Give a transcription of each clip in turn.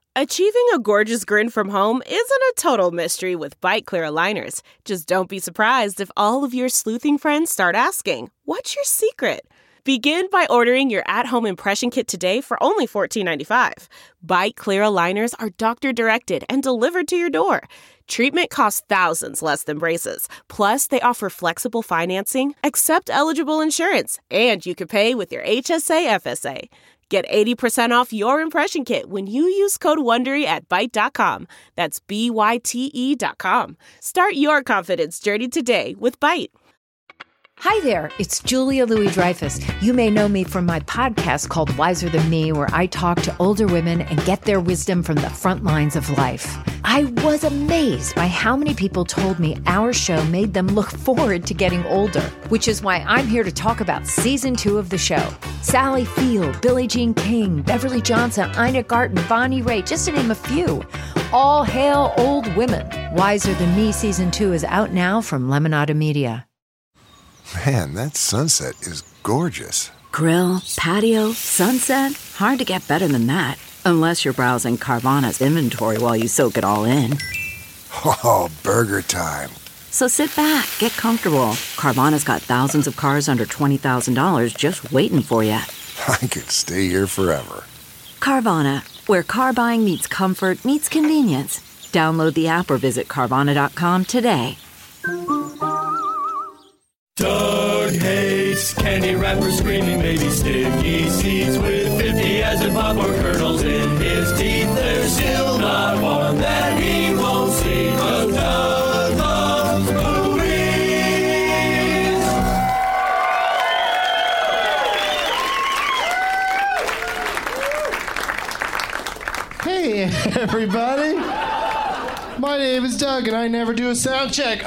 Achieving a gorgeous grin from home isn't a total mystery with Byte Clear aligners. Just don't be surprised if all of your sleuthing friends start asking, "What's your secret?" Begin by ordering your at-home impression kit today for only $14.95. Byte Clear aligners are doctor-directed and delivered to your door. Treatment costs thousands less than braces. Plus, they offer flexible financing, accept eligible insurance, and you can pay with your HSA FSA. Get 80% off your impression kit when you use code WONDERY at Byte.com. That's BYTE.com. Start your confidence journey today with Byte. Hi there, it's Julia Louis-Dreyfus. You may know me from my podcast called Wiser Than Me, where I talk to older women and get their wisdom from the front lines of life. I was amazed by how many people told me our show made them look forward to getting older, which is why I'm here to talk about season 2 of the show. Sally Field, Billie Jean King, Beverly Johnson, Ina Garten, Bonnie Raitt, just to name a few. All hail old women. Wiser Than Me season 2 is out now from Lemonada Media. Man, that sunset is gorgeous. Grill, patio, sunset. Hard to get better than that. Unless you're browsing Carvana's inventory while you soak it all in. Oh, burger time. So sit back, get comfortable. Carvana's got thousands of cars under $20,000 just waiting for you. I could stay here forever. Carvana, where car buying meets comfort, meets convenience. Download the app or visit Carvana.com today. Doug hates candy wrappers, screaming baby sticky seeds with 50 as in popcorn kernels in his teeth. There's still not one that he won't see, 'cause Doug loves movies. Hey, everybody. My name is Doug, and I never do a sound check.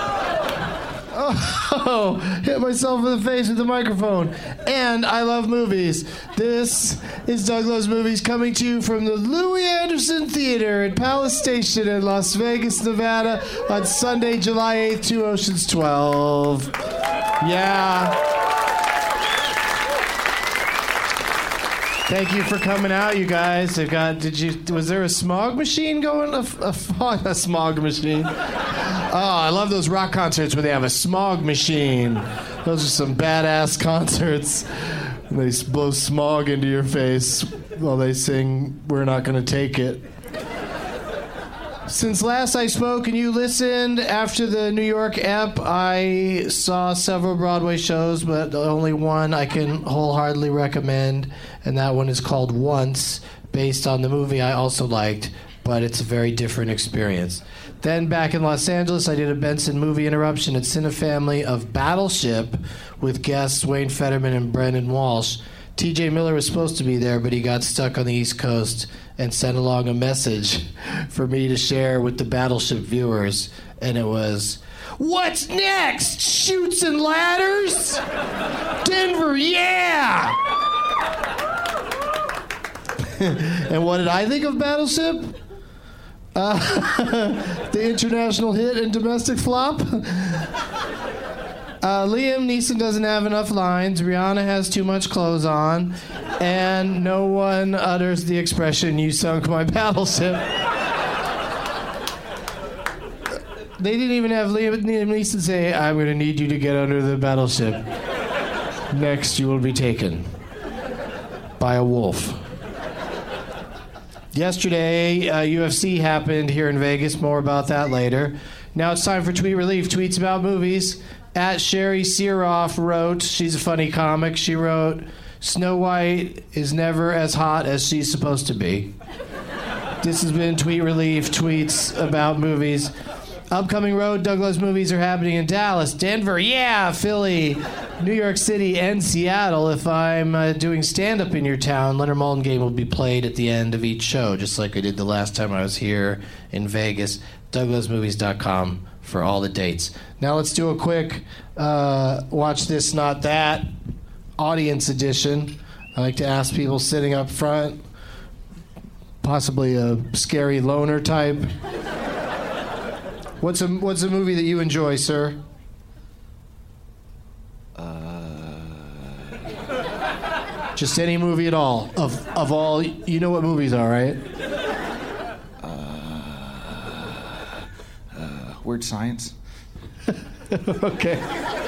Oh, hit myself in the face with the microphone. And I love movies. This is Doug Loves Movies, coming to you from the Louis Anderson Theater at Palace Station in Las Vegas, Nevada on Sunday, July 8th, 2 Oceans 12. Yeah. Thank you for coming out, you guys. Was there a smog machine going? A smog machine. Oh, I love those rock concerts where they have a smog machine. Those are some badass concerts. They blow smog into your face while they sing "We're Not Gonna Take It." Since last I spoke and you listened, after the New York Ep, I saw several Broadway shows, but only one I can wholeheartedly recommend, and that one is called Once, based on the movie I also liked, but it's a very different experience. Then back in Los Angeles, I did a Benson movie interruption at Cinefamily of Battleship with guests Wayne Fetterman and Brendan Walsh. TJ Miller was supposed to be there, but he got stuck on the East Coast and sent along a message for me to share with the Battleship viewers. And it was, "What's next? Chutes and ladders? Denver, yeah!" And what did I think of Battleship? The international hit and domestic flop? Liam Neeson doesn't have enough lines, Rihanna has too much clothes on, and no one utters the expression, "You sunk my battleship." They didn't even have Liam Neeson say, "I'm going to need you to get under the battleship. Next, you will be taken by a wolf." Yesterday, UFC happened here in Vegas. More about that later. Now it's time for Tweet Relief. Tweets about movies. At Sherry Searoff wrote, she's a funny comic, she wrote, "Snow White is never as hot as she's supposed to be." This has been Tweet Relief, tweets about movies. Upcoming road Doug Loves Movies are happening in Dallas, Denver, yeah, Philly, New York City, and Seattle. If I'm doing stand-up in your town, Leonard Maltin game will be played at the end of each show, just like I did the last time I was here in Vegas. DougLovesMovies.com for all the dates. Now let's do a quick Watch This, Not That audience edition. I like to ask people sitting up front, possibly a scary loner type. What's a movie that you enjoy, sir? Just any movie at all. Of all, you know what movies are, right? Weird Science. Okay.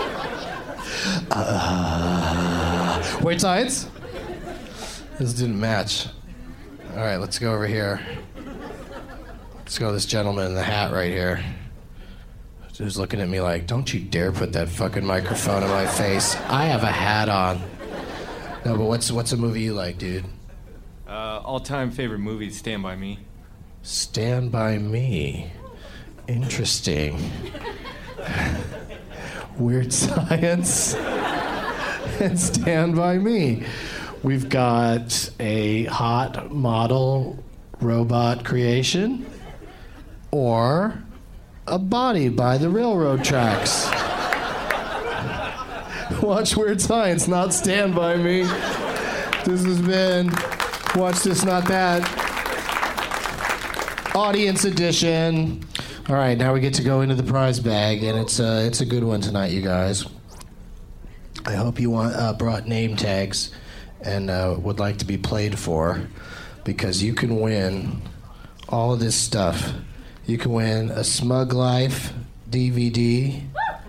Weird Science? This didn't match. All right, let's go over here. Let's go to this gentleman in the hat right here. Who's looking at me like, don't you dare put that fucking microphone in my face. I have a hat on. No, but what's a movie you like, dude? All-time favorite movie, Stand By Me. Stand By Me. Interesting. Weird Science and Stand By Me. We've got a hot model robot creation or a body by the railroad tracks. Watch Weird Science, not Stand By Me. This has been Watch This, Not That. Audience edition. All right, now we get to go into the prize bag, and it's a good one tonight, you guys. I hope you brought name tags and would like to be played for, because you can win all of this stuff. You can win a Smug Life DVD.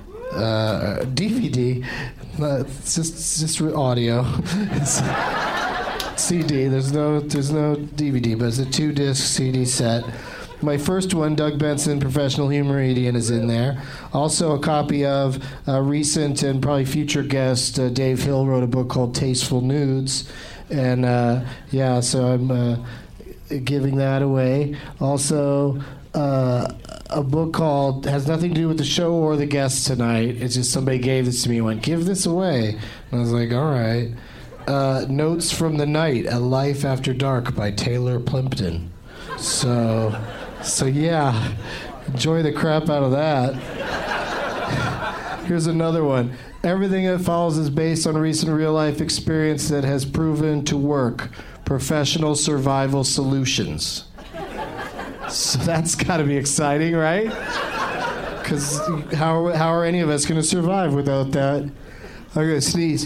DVD. It's just audio. It's CD. There's no DVD, but it's a 2-disc CD set. My first one, Doug Benson, Professional Humoridian, is in there. Also a copy of recent and probably future guest Dave Hill wrote a book called Tasteful Nudes. And so I'm giving that away. Also a book called, has nothing to do with the show or the guests tonight. It's just somebody gave this to me and went, give this away. And I was like, all right. Notes from the Night, A Life After Dark by Taylor Plimpton. So yeah, enjoy the crap out of that. Here's another one. Everything that follows is based on recent real-life experience that has proven to work. Professional Survival Solutions. So that's got to be exciting, right? Because how are any of us going to survive without that? I'm going to sneeze.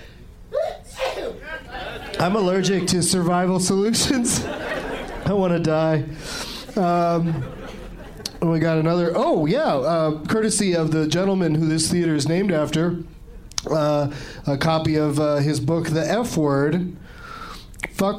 I'm allergic to survival solutions. I want to die. We got another. Oh, yeah. Courtesy of the gentleman who this theater is named after, a copy of his book, The F Word. Fuck.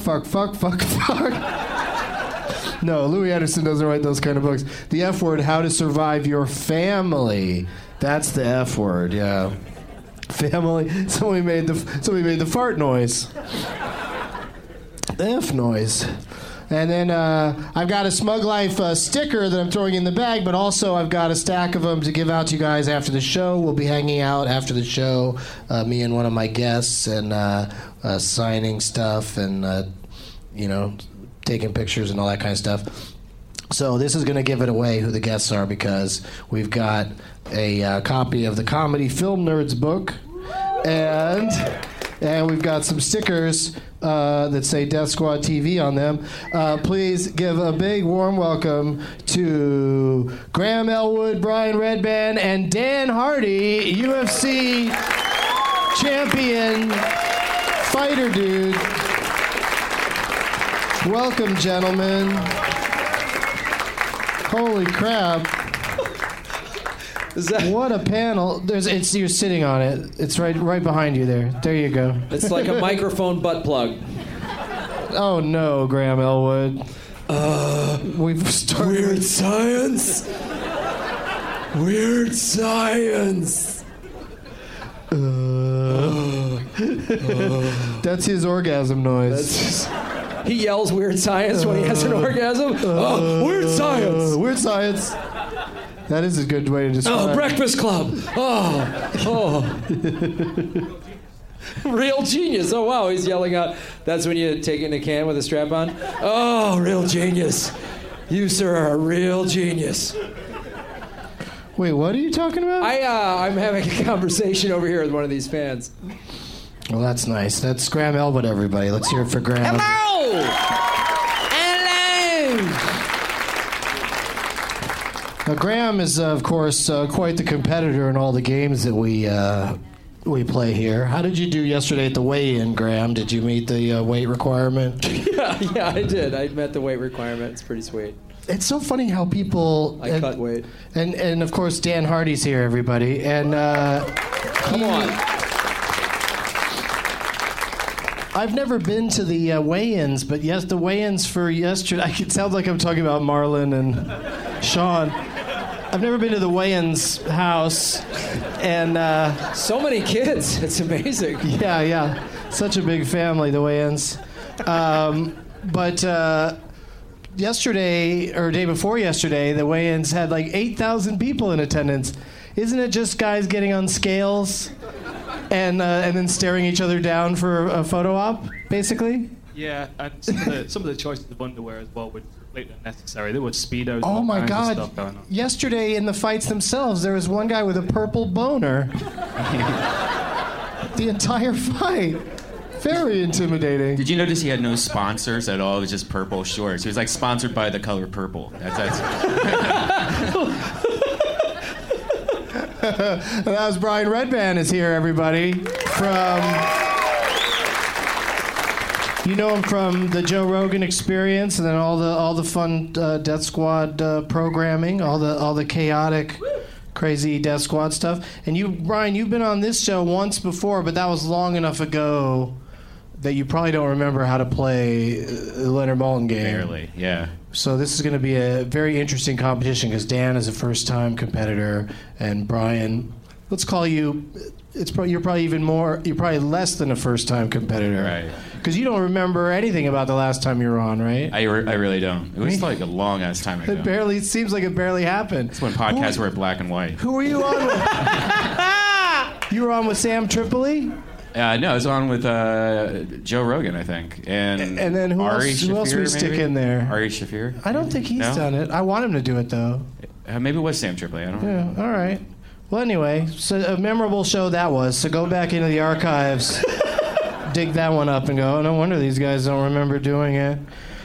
No, Louis Anderson doesn't write those kind of books. The F Word, How to Survive Your Family. That's the F word, yeah. Family. Somebody made the fart noise. The F noise. And then I've got a Smug Life sticker that I'm throwing in the bag, but also I've got a stack of them to give out to you guys after the show. We'll be hanging out after the show, me and one of my guests, and signing stuff and, taking pictures and all that kind of stuff. So this is going to give it away who the guests are, because we've got a copy of the Comedy Film Nerds book, and we've got some stickers that say Death Squad TV on them. Please give a big warm welcome to Graham Elwood, Brian Redband, and Dan Hardy, UFC champion fighter dude. Welcome, gentlemen. Holy crap. What a panel. You're sitting on it. It's right behind you there. There you go. It's like a microphone butt plug. Oh no, Graham Elwood. We've started. Weird Science. Weird Science. That's his orgasm noise. He yells Weird Science when he has an orgasm. Weird Science. Weird Science. That is a good way to describe it. Breakfast Club. Real genius. Oh, wow, he's yelling out. That's when you take it in a can with a strap on? Oh, real genius. You, sir, are a real genius. Wait, what are you talking about? I'm having a conversation over here with one of these fans. Well, that's nice. That's Graham Elwood, everybody. Let's hear it for Graham. Hello! Now, Graham is, of course, quite the competitor in all the games that we we play here. How did you do yesterday at the weigh-in, Graham? Did you meet the weight requirement? Yeah, I did. I met the weight requirement. It's pretty sweet. It's so funny how people... I cut weight. And of course, Dan Hardy's here, everybody. And come on. I've never been to the weigh-ins, but yes, the weigh-ins for yesterday... It sounds like I'm talking about Marlon and Sean. I've never been to the weigh-ins house, and... so many kids. It's amazing. Yeah. Such a big family, the weigh-ins. But yesterday, or day before yesterday, the weigh-ins had like 8,000 people in attendance. Isn't it just guys getting on scales and then staring each other down for a photo op, basically? Yeah, and some of the choices of underwear as well were completely unnecessary. There were Speedos. Oh my God! Stuff going on. Yesterday in the fights themselves, there was one guy with a purple boner. The entire fight. Very intimidating. Did you notice he had no sponsors at all? It was just purple shorts. He was like sponsored by the color purple. That's That was Brian Redband is here, everybody. You know him from the Joe Rogan Experience, and then all the fun Death Squad programming, all the chaotic, crazy Death Squad stuff. And you, Brian, you've been on this show once before, but that was long enough ago that you probably don't remember how to play the Leonard Maltin game. Barely, yeah. So this is going to be a very interesting competition because Dan is a first-time competitor, and Brian, let's call you. You're probably less than a first-time competitor, right? Because you don't remember anything about the last time you were on, right? I really don't. It was like a long-ass time ago. It seems like it barely happened. It's when podcasts were black and white. Who were you on with? You were on with Sam Tripoli? No, I was on with Joe Rogan, I think. And then who else we stick in there? Ari Shaffir? I don't think he's done it. I want him to do it, though. Maybe it was Sam Tripoli. I don't know. Yeah, all right. Well, anyway, so a memorable show that was. So go back into the archives, dig that one up, and go, oh, no wonder these guys don't remember doing it.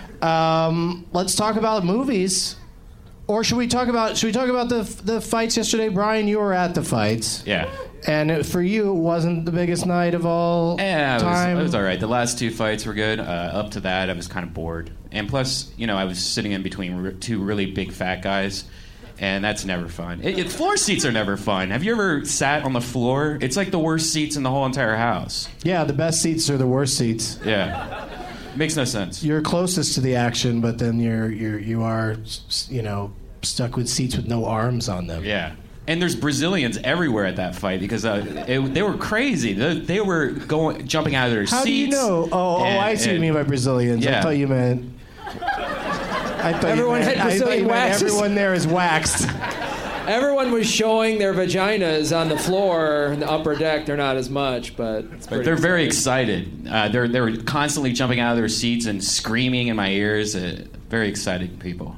Let's talk about movies. Or should we talk about the fights yesterday? Brian, you were at the fights. Yeah. And for you, it wasn't the biggest night of all time? It was all right. The last two fights were good. Up to that, I was kind of bored. And plus, I was sitting in between two really big fat guys, and that's never fun. Floor seats are never fun. Have you ever sat on the floor? It's like the worst seats in the whole entire house. Yeah, the best seats are the worst seats. Yeah. Makes no sense. You're closest to the action, but then you are stuck with seats with no arms on them. Yeah. And there's Brazilians everywhere at that fight because they were crazy. They were jumping out of their seats. How do you know? I see what you mean by Brazilians. Yeah. I thought you meant... Everyone had Brazilian waxes. Everyone there is waxed. Everyone was showing their vaginas on the floor in the upper deck. They're not as much, but they're very excited. They were constantly jumping out of their seats and screaming in my ears. Very excited people.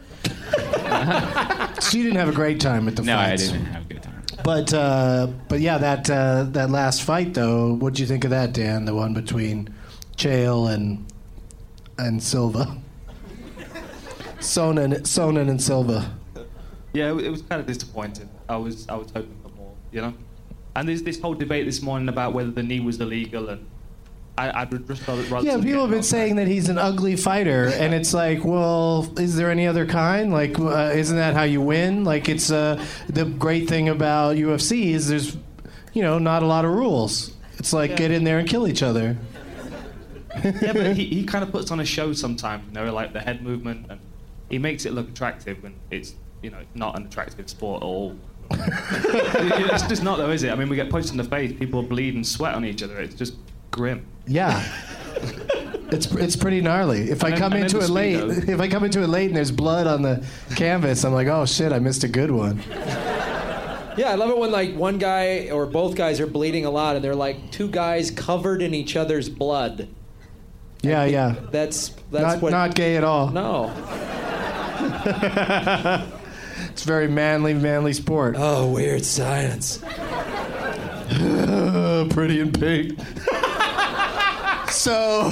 So you didn't have a great time at the fights. No, I didn't have a good time. But yeah, that last fight though, what'd you think of that, Dan? The one between Chael and Silva. Sonnen and Silva. Yeah, it was kind of disappointing. I was hoping for more, And there's this whole debate this morning about whether the knee was illegal, and I would just rather. Yeah, people have been saying that he's an ugly fighter, and it's like, well, is there any other kind? Like, isn't that how you win? Like, it's the great thing about UFC is there's, not a lot of rules. It's like get in there and kill each other. Yeah, but he kind of puts on a show sometimes, like the head movement, and he makes it look attractive when it's not an attractive sport at all. It's just not though, is it? I mean, we get punched in the face, people bleed and sweat on each other. It's just grim. Yeah. It's pretty gnarly. If I come into it late and there's blood on the canvas, I'm like, oh shit, I missed a good one. Yeah, I love it when like one guy or both guys are bleeding a lot and they're like two guys covered in each other's blood. Yeah. That's not gay at all. No. It's very manly sport. Oh, weird science. Pretty in pink. So,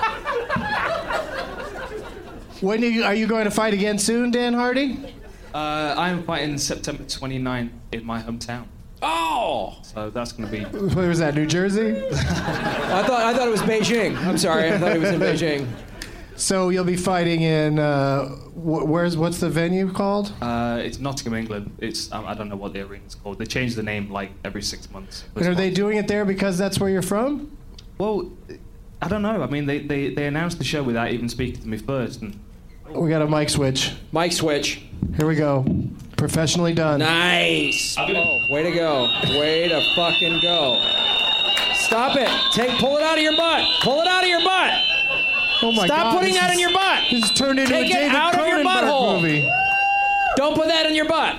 when are you going to fight again soon, Dan Hardy? I'm fighting September 29th in my hometown. Oh! So that's going to be. Where was that? New Jersey? I thought it was Beijing. I'm sorry. I thought it was in Beijing. So you'll be fighting in what's the venue called? It's Nottingham, England. It's I don't know what the arena's called. They change the name like every 6 months. And are they doing it there because that's where you're from? Well, I don't know. I mean, they announced the show without even speaking to me first. And We got a mic switch. Mic switch. Here we go. Professionally done. Nice. Oh, way to go. Way to fucking go. Stop it. Pull it out of your butt. Pull it out of your butt. Oh my Stop God, putting that in your butt. This has turned into Take a it David out of your Cronenberg butthole. movie. Don't put that in your butt.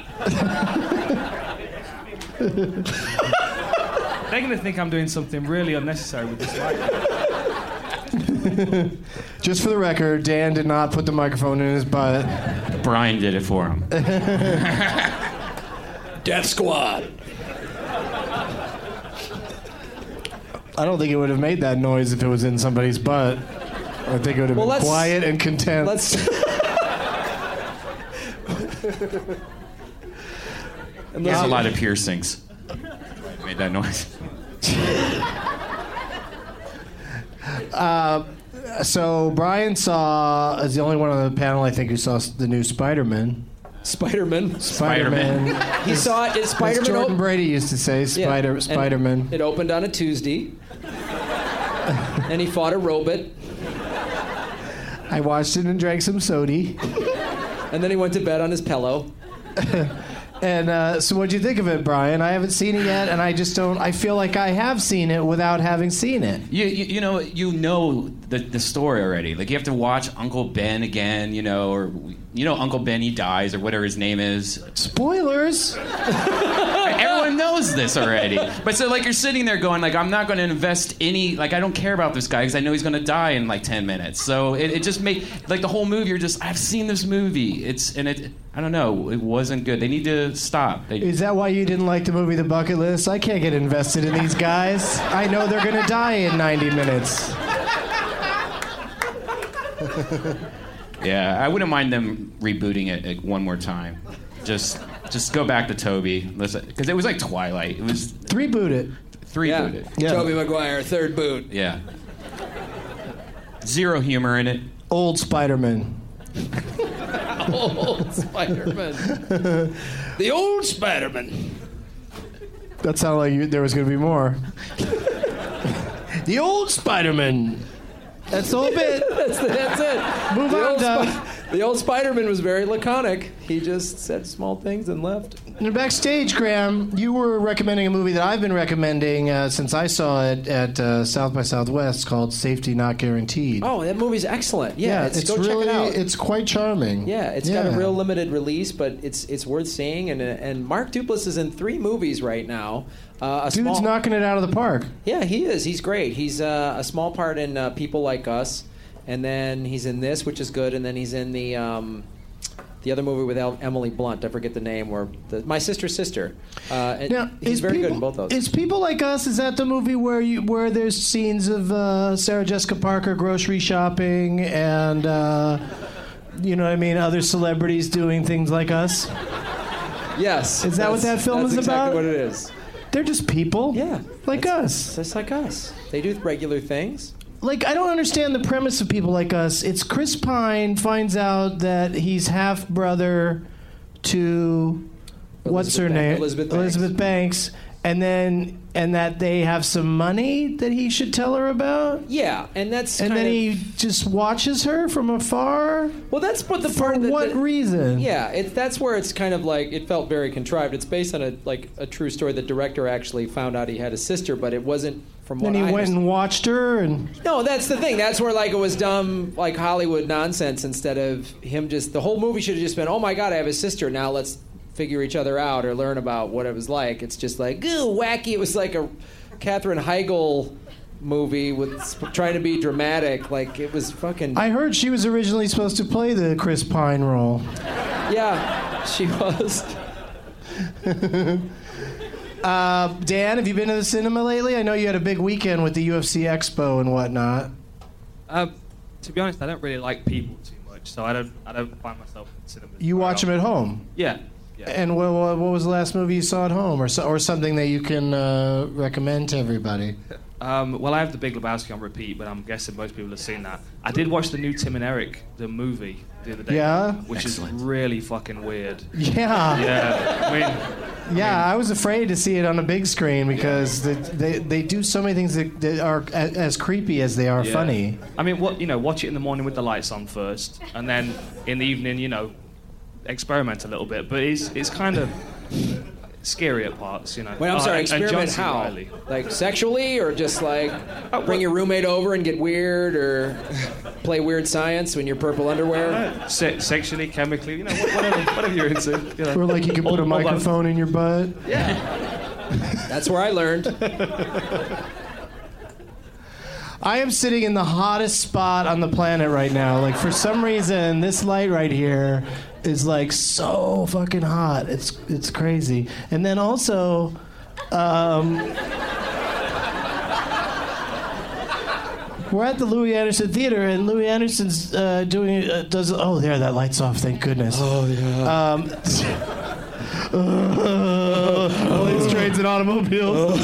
they're going to think I'm doing something really unnecessary with this mic. Just for the record, Dan did not put the microphone in his butt. Brian did it for him. Death Squad. I don't think it would have made that noise if it was in somebody's butt. I think it would have been quiet and content. He has a lot of piercings. Made that noise. So Brian is the only one on the panel, I think, who saw the new Spider-Man. Spider-Man. He saw it. Spider-Man. Jordan Brady used to say, Spider-Man. It opened on a Tuesday. And he fought a robot. I watched it and drank some soda. And then he went to bed on his pillow. And so what'd you think of it, Brian? I haven't seen it yet, and I just don't... I feel like I have seen it without having seen it. You know the story already. Like, you have to watch Uncle Ben again, or... Uncle Benny dies, or whatever his name is. Spoilers! Everyone knows this already. But so, you're sitting there going, I'm not going to invest any... I don't care about this guy, because I know he's going to die in, 10 minutes. So it just made... the whole movie, you're just... I've seen this movie. I don't know. It wasn't good. They need to stop. Is that why you didn't like the movie The Bucket List? I can't get invested in these guys. I know they're going to die in 90 minutes. Yeah, I wouldn't mind them rebooting it one more time. Just go back to Toby. Because it was like Twilight. It was... Reboot it. Reboot it. Yeah. Tobey Maguire, third boot. Yeah. Zero humor in it. Old Spider-Man. Old Spider-Man. The old Spider-Man. That sounded like there was going to be more. The old Spider-Man. That's the whole bit. That's it. Move on, Doug. The old Spider-Man was very laconic. He just said small things and left. And backstage, Graham, you were recommending a movie that I've been recommending since I saw it at South by Southwest called Safety Not Guaranteed. Oh, that movie's excellent. Yeah, go really, check it out. It's quite charming. Yeah, it's got a real limited release, but it's worth seeing. And Mark Duplass is in 3 movies right now. Dude's knocking it out of the park. Yeah, he is. He's great. He's a small part in People Like Us, and then he's in this, which is good, and then he's in the other movie with Emily Blunt. I forget the name. My Sister's Sister. Now, he's very good in both those. Is People Like Us? Is that the movie where there's scenes of Sarah Jessica Parker grocery shopping and you know what I mean, other celebrities doing things like us? Yes. Is that what that film is that's about? Exactly what it is. They're just people. Yeah. Like us. Just like us. They do regular things. I don't understand the premise of People Like Us. It's Chris Pine finds out that he's half brother to what's her name? Elizabeth Banks. And that they have some money that he should tell her about? Yeah, and then he just watches her from afar? Well, that's what For what reason? Yeah, that's where it's kind of it felt very contrived. It's based on a true story. The director actually found out he had a sister, but it wasn't from what I Then he went and watched her and... No, that's the thing. That's where it was dumb, Hollywood nonsense instead of him just... The whole movie should have just been, oh my God, I have a sister, now let's figure each other out or learn about what it was like. It's just wacky. It was like a Katherine Heigl movie with trying to be dramatic. It was fucking... I heard she was originally supposed to play the Chris Pine role. Yeah, she was. Dan, have you been to the cinema lately? I know you had a big weekend with the UFC Expo and whatnot. To be honest, I don't really like people too much, so I don't find myself in cinema. You watch them at home? Yeah. And what was the last movie you saw at home, or something that you can recommend to everybody? Well, I have The Big Lebowski on repeat, but I'm guessing most people have seen that. I did watch the new Tim and Eric, the movie, the other day. Yeah? Which Excellent. is really fucking weird. Yeah. Yeah. I was afraid to see it on a big screen because they do so many things that are as creepy as they are funny. I mean, watch it in the morning with the lights on first, and then in the evening, experiment a little bit. But it's kind of scary at parts, Wait, I'm sorry, and John experiment C. how? Reilly. Like sexually, or just like bring your roommate over and get weird, or play weird science in your purple underwear? Sexually, chemically, whatever you're into. Or like you can put a microphone in your butt. Yeah. That's where I learned. I am sitting in the hottest spot on the planet right now. Like, for some reason, this light right here is like so fucking hot. It's crazy. And then also, we're at the Louis Anderson Theater, and Louis Anderson's doing oh, there, that light's off. Thank goodness. Oh yeah. All these trains and automobiles.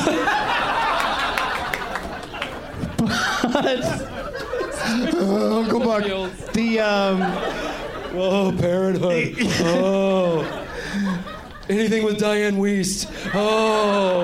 Uncle Buck. Whoa, Parenthood. Oh. Anything with Diane Wiest. Oh.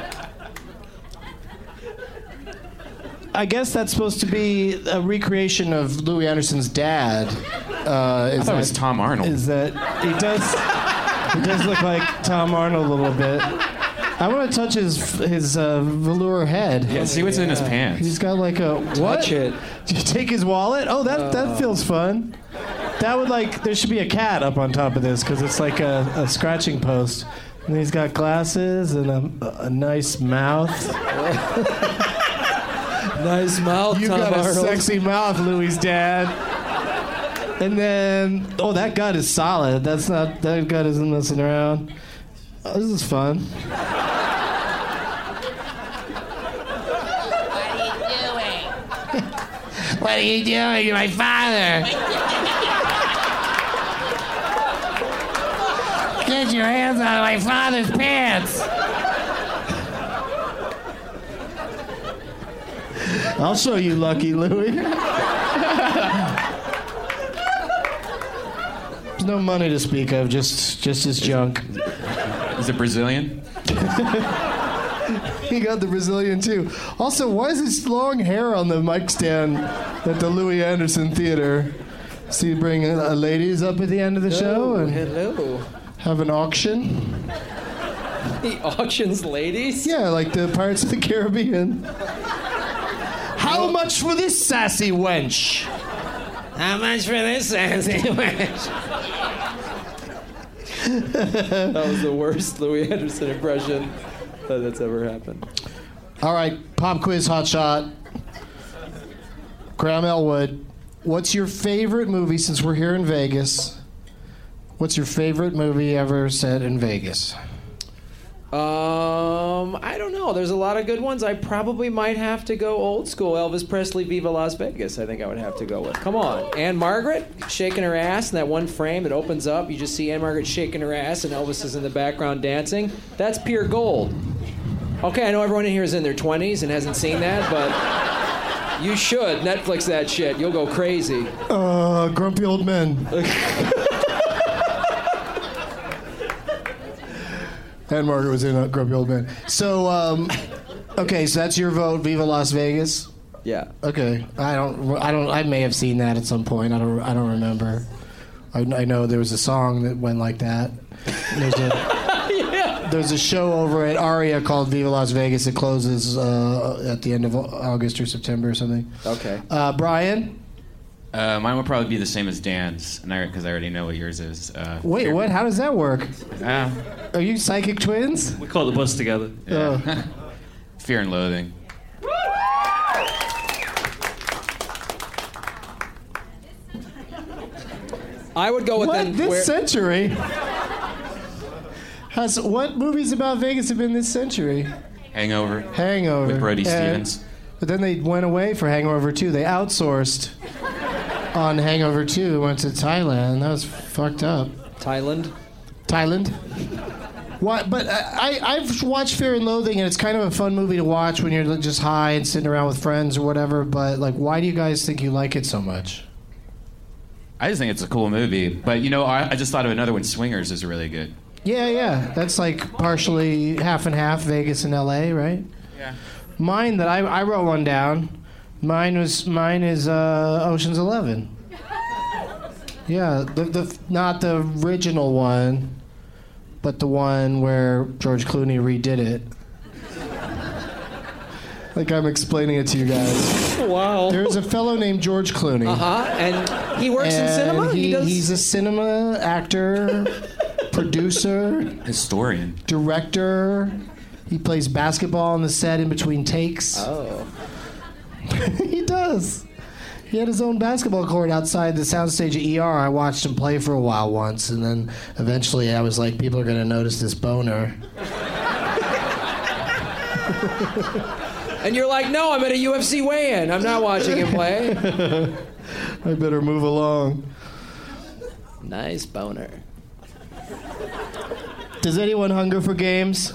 I guess that's supposed to be a recreation of Louis Anderson's dad. I thought it was Tom Arnold. Is that he does look like Tom Arnold a little bit. I want to touch his velour head. Yeah, see what's in his pants. He's got like a what? Touch it. Did you take his wallet? Oh, that feels fun. That would there should be a cat up on top of this because it's like a scratching post. And he's got glasses and a nice mouth. Nice mouth. You Tom got Arnold. a sexy mouth, Louis' dad. And then, that gut is solid. That gut isn't messing around. Oh, this is fun. What are you doing? You're my father. Get your hands out of my father's pants. I'll show you, Lucky Louie. There's no money to speak of, just his junk. Is it Brazilian? He got the Brazilian too. Also, why is this long hair on the mic stand at the Louis Anderson Theater? So you bring ladies up at the end of the show and hello. Have an auction? He auctions ladies? Yeah, like the Pirates of the Caribbean. How much for this sassy wench? How much for this sassy wench? That was the worst Louis Anderson impression that's ever happened. All right, pop quiz, hot shot. Graham Elwood, what's your favorite movie since we're here in Vegas? What's your favorite movie ever set in Vegas? I don't know. There's a lot of good ones. I probably might have to go old school. Elvis Presley, Viva Las Vegas, I think I would have to go with. Come on. Anne Margaret shaking her ass in that one frame that opens up. You just see Anne Margaret shaking her ass and Elvis is in the background dancing. That's pure gold. Okay, I know everyone in here is in their 20s and hasn't seen that, but you should. Netflix that shit. You'll go crazy. Grumpy Old Men. Anne Margaret was in a Grumpy Old Man. So, okay, so that's your vote, Viva Las Vegas? Yeah. Okay. I may have seen that at some point. I don't remember. I know there was a song that went like that. There's a show over at Aria called Viva Las Vegas. It closes at the end of August or September or something. Okay. Brian? Mine would probably be the same as Dan's, because I already know what yours is. Wait, what? How does that work? Are you psychic twins? We caught the bus together. Yeah. Fear and Loathing. I would go with this century. What movies about Vegas have been this century? Hangover. With Brody Stevens. But then they went away for Hangover 2. They outsourced on Hangover 2. Went to Thailand. That was fucked up. Thailand? Thailand. What? But I've watched Fear and Loathing, and it's kind of a fun movie to watch when you're just high and sitting around with friends or whatever. But like, why do you guys think you like it so much? I just think it's a cool movie. But, you know, I just thought of another one. Swingers is really good. Yeah. That's like partially half and half, Vegas and L.A., right? Yeah. Mine that I wrote one down. Mine is Ocean's 11. Yeah, the not the original one, but the one where George Clooney redid it. Like I'm explaining it to you guys. Wow. There's a fellow named George Clooney. And he works in cinema? He's a cinema actor, producer, historian, director. He plays basketball on the set in between takes. Oh. He does. He had his own basketball court outside the soundstage at ER. I watched him play for a while once, and then eventually I was like, people are going to notice this boner. And you're like, no, I'm at a UFC weigh-in. I'm not watching him play. I better move along. Nice boner. Does anyone hunger for games?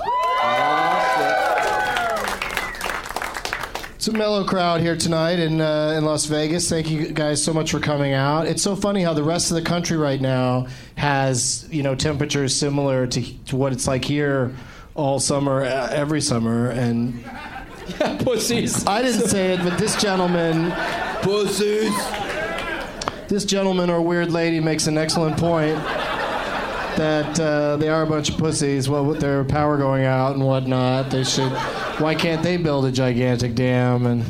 It's a mellow crowd here tonight in Las Vegas. Thank you guys so much for coming out. It's so funny how the rest of the country right now has, temperatures similar to what it's like here all summer, every summer, and yeah, pussies. I didn't say it, but this gentleman, pussies. This gentleman or weird lady makes an excellent point that they are a bunch of pussies. Well, with their power going out and whatnot, they should. Why can't they build a gigantic dam and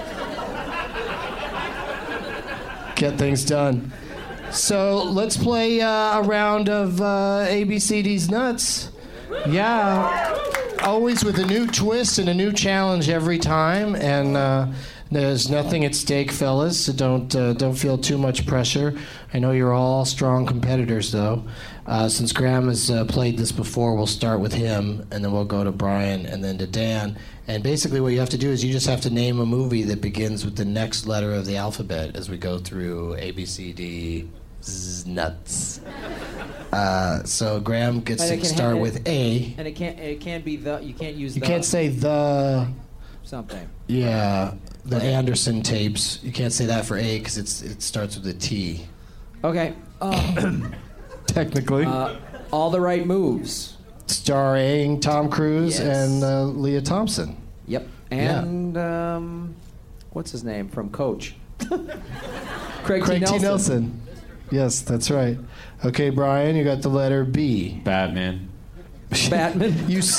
get things done? So let's play a round of ABCD's Nuts. Yeah, always with a new twist and a new challenge every time, and there's nothing at stake, fellas. So don't feel too much pressure. I know you're all strong competitors, though. Since Graham has played this before, we'll start with him, and then we'll go to Brian, and then to Dan. And basically what you have to do is you just have to name a movie that begins with the next letter of the alphabet as we go through A, B, C, D, Nuts. So Graham gets to start with A. And it can't be the. You can't use. You can't say the. Something. Yeah, the Anderson tapes. You can't say that for A because it starts with a T. Okay. Technically. All the Right Moves. Starring Tom Cruise and Leah Thompson. Yep. And what's his name from Coach? Craig T. Nelson. Yes, that's right. Okay, Brian, you got the letter B. Batman. Batman?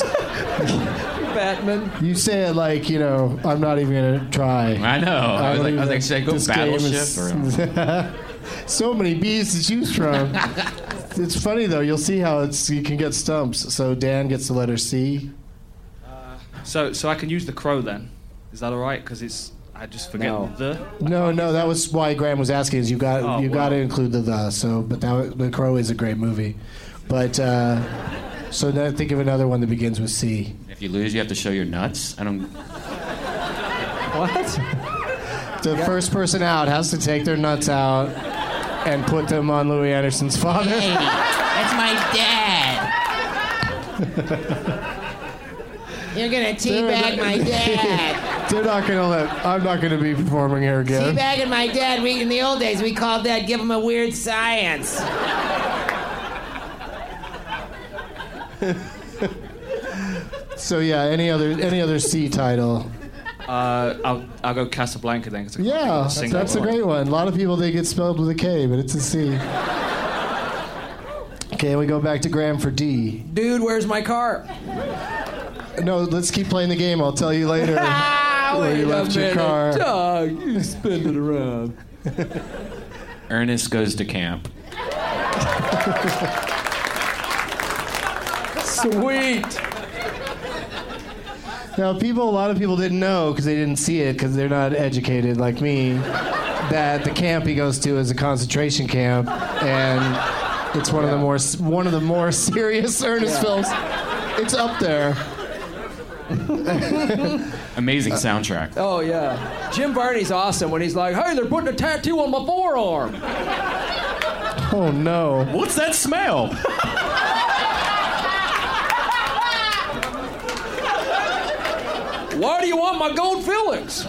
Batman? You say it like, I'm not even going to try. I know. I was like, should I go Battleship? So many B's to choose from. It's funny, though. You'll see how you can get stumps. So Dan gets the letter C. So I can use the Crow then? Is that all right? Because I just forget the. No. That was why Graham was asking. Is you got to include the. So, but the Crow is a great movie. But so now think of another one that begins with C. If you lose, you have to show your nuts. I don't. What? The first person out has to take their nuts out and put them on Louis Anderson's father. Hey, that's my dad. You're gonna teabag my dad. They're not gonna I'm not gonna be performing here again. Teabagging my dad. In the old days, we called that give him a weird science. So yeah, any other C title? I'll go Casablanca then. Yeah, that's a great one. A lot of people think it's spelled with a K, but it's a C. Okay, we go back to Graham for D. Dude, where's my car? No, let's keep playing the game. I'll tell you later where you left your car. Dog, you spin it around. Ernest Goes to Camp. Sweet. Now, a lot of people didn't know because they didn't see it because they're not educated like me, that the camp he goes to is a concentration camp, and it's one of the more serious Ernest films. It's up there. Amazing soundtrack. Oh yeah, Jim Varney's awesome when he's like, "Hey, they're putting a tattoo on my forearm." Oh no! What's that smell? Why do you want my gold fillings?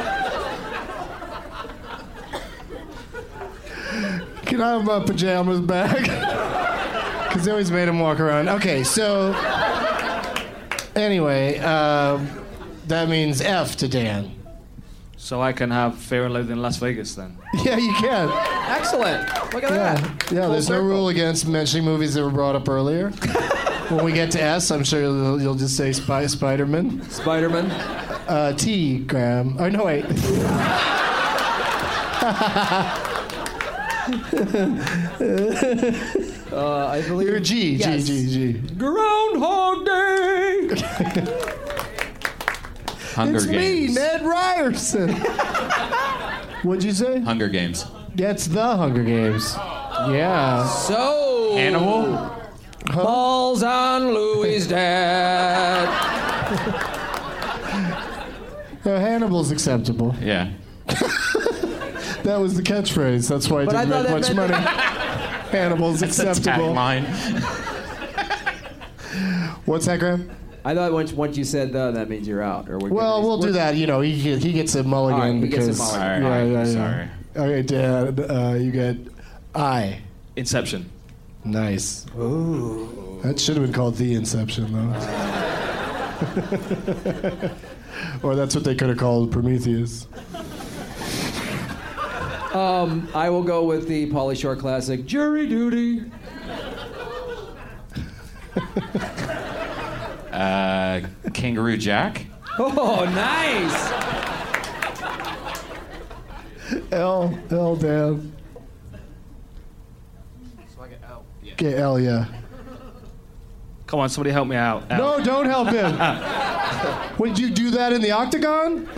Can I have my pajamas back? Because they always made him walk around. Okay, so anyway, that means F to Dan. So I can have Fear and Loathing in Las Vegas then? Yeah, you can. Excellent. Look at that. Yeah, there's no rule against mentioning movies that were brought up earlier. When we get to S, I'm sure you'll just say Spider-Man. Spider-Man. T, Graham. Oh, no, wait. I believe you're G. Yes. G. Groundhog Day. Hunger It's Games. me, Ned Ryerson. What'd you say? Hunger Games. Yeah, it's the Hunger Games. Yeah. So Hannibal. Balls on Louis' dad. Hannibal's acceptable. Yeah. That was the catchphrase. That's why I didn't make much money. Hannibal's acceptable. Tagline. What's that, Graham? I thought once you said the, that means you're out. Or we'll do that. You know, he gets a mulligan All right, he because. gets a mulligan. All right, Yeah. sorry. Okay, Dad, you get I. Inception. Nice. Ooh. That should have been called The Inception, though. Or that's what they could have called Prometheus. I will go with the Pauly Shore classic, Jury Duty. Kangaroo Jack. Oh, nice. L, Dan. So I get out. Okay, L, yeah. Come on, somebody help me out. No, don't help him. Would you do that in the octagon?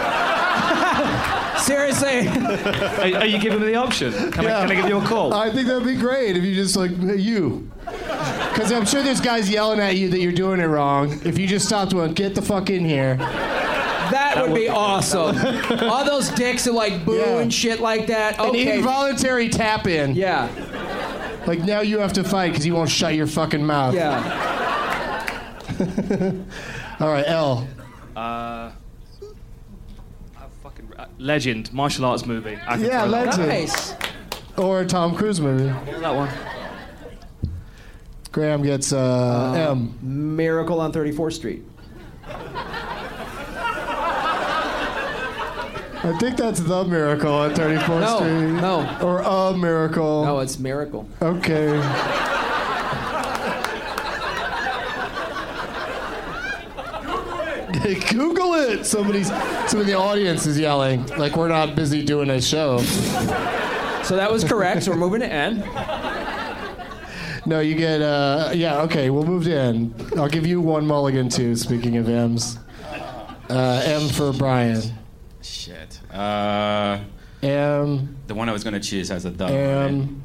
Seriously. Are you giving me the option? Can I give you a call? I think that'd be great if you just like, hey, you. Because I'm sure there's guys yelling at you that you're doing it wrong. If you just stopped one, get the fuck in here. That would be awesome. All those dicks who like boo and shit like that. Okay. An involuntary tap in. Yeah. Like now you have to fight because you won't shut your fucking mouth. Yeah. All right, L. Legend, martial arts movie. Yeah, Legend. Nice. Or a Tom Cruise movie. That one. Graham gets M. Miracle on 34th Street. I think that's The Miracle on 34th Street. No. Or A Miracle. No, it's Miracle. Okay. Google it. Somebody in the audience is yelling. Like we're not busy doing a show. So that was correct. So we're moving to N. No, you get, yeah, okay, we'll move to N. I'll give you one mulligan, too, speaking of M's. M for Brian. Shit. M. The one I was going to choose has a the. M.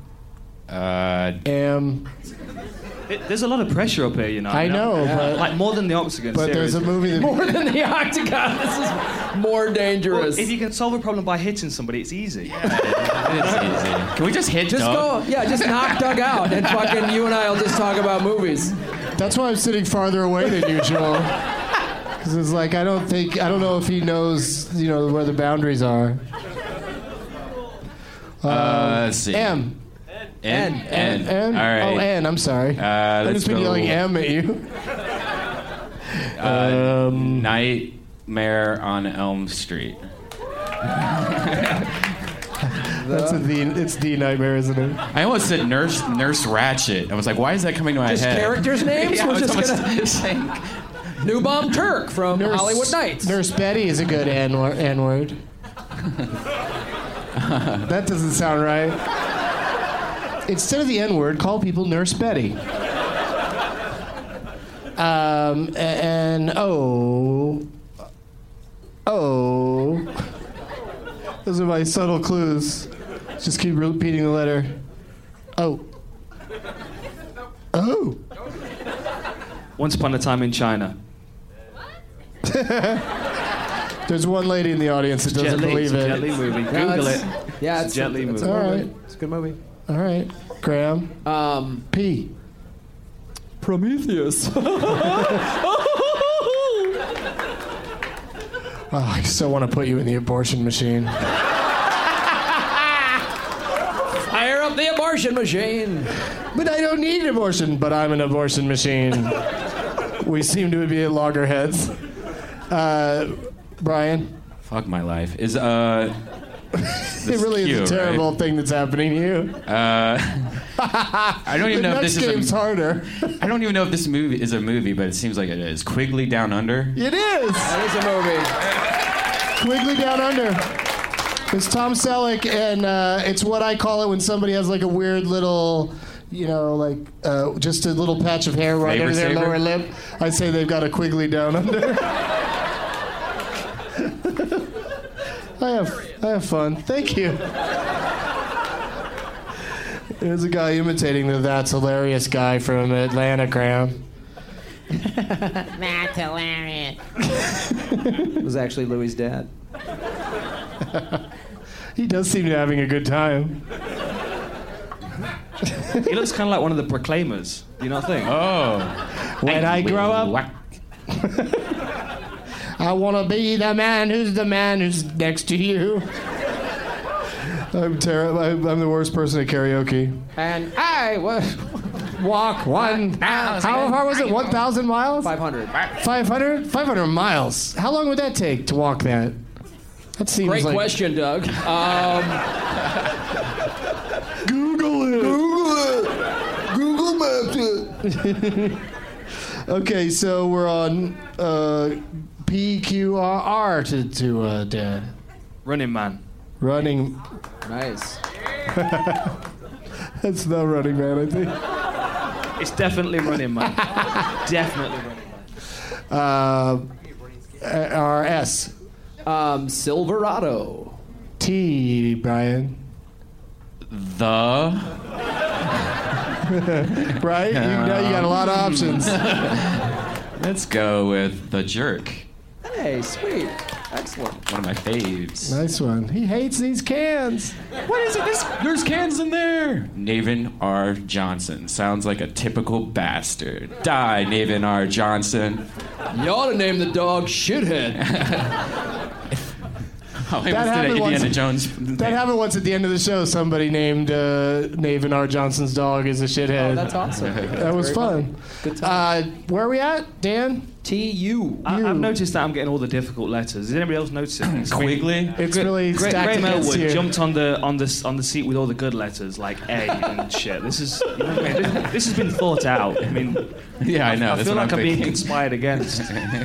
M. There's a lot of pressure up here, you know. I know, but... Like, more than the Octagon, But there's a movie that... More than the Octagon. This is more dangerous. Well, if you can solve a problem by hitting somebody, it's easy. It is easy. Can we just hit Just Doug? go, just knock Doug out, and fucking you and I will just talk about movies. That's why I'm sitting farther away than usual. Because it's like, I don't know if he knows, you know, where the boundaries are. Let's see. M. N. N. All right. Oh, N. I'm sorry. I've just been yelling M at you. Nightmare on Elm Street. That's it's the Nightmare, isn't it? I almost said Nurse Ratched. I was like, why is that coming to my Just head? characters' names? Yeah, We're I was just almost saying. Newbomb Turk from Hollywood Nights. Nurse Betty is a good N-word. That doesn't sound right. Instead of the N-word, call people Nurse Betty. And O. Those are my subtle clues. Just keep repeating the letter. O. Once Upon a Time in China. There's one lady in the audience that doesn't believe it. Jet Li movie. Google it. Yeah, it's a Jet Li movie. All right. It's a good movie. All right. Graham. P. Prometheus. Oh, I so want to put you in the abortion machine. Fire up the abortion machine. But I don't need an abortion, but I'm an abortion machine. We seem to be at loggerheads. Brian? Fuck my life. Is, it really cute, is a terrible thing that's happening to you. I don't even know if this is game's harder. I don't even know if this movie is a movie, but it seems like it is. Quigley Down Under. It is. That is a movie. Quigley Down Under. It's Tom Selleck, and it's what I call it when somebody has like a weird little, just a little patch of hair right under their lower lip. I say they've got a Quigley Down Under. I have fun. Thank you. There's a guy imitating the That's Hilarious guy from Atlanta, Graham. That's hilarious. It was actually Louis' dad. He does seem to be having a good time. He looks kind of like one of the Proclaimers. Do you not think? Oh. When I grow up, I want to be the man who's next to you. I'm terrible. I'm the worst person at karaoke. And I walk 1,000. How far was it? 1,000 miles? 500. 500? 500 miles. How long would that take to walk that? That seems Great like... question, Doug. Google it. Google Maps it. Okay, so we're on PQR to Dad. Running Man. Running. Nice. That's not Running Man, I think. It's definitely Running Man. Definitely Running Man. RS. Silverado. T, Brian. The. Right? Now you got a lot of options. Let's go with The Jerk. Hey, sweet. Excellent. One of my faves. Nice one. He hates these cans. What is it? There's cans in there. Navin R. Johnson. Sounds like a typical bastard. Die, Navin R. Johnson. You ought to name the dog Shithead. Oh, I almost did an Indiana Jones. That happened once at the end of the show. Somebody named Navin R. Johnson's dog as a shithead. Oh, that's awesome. That was fun. Good time. Where are we at, Dan? T-U. I've noticed that I'm getting all the difficult letters. Is anybody else noticing? Quigley? It's really stacked Graham against Elwood you. jumped on the seat with all the good letters, like A and shit. This is, you know what I mean? This has been thought out. I mean, yeah, I know. I feel like I'm being conspired against.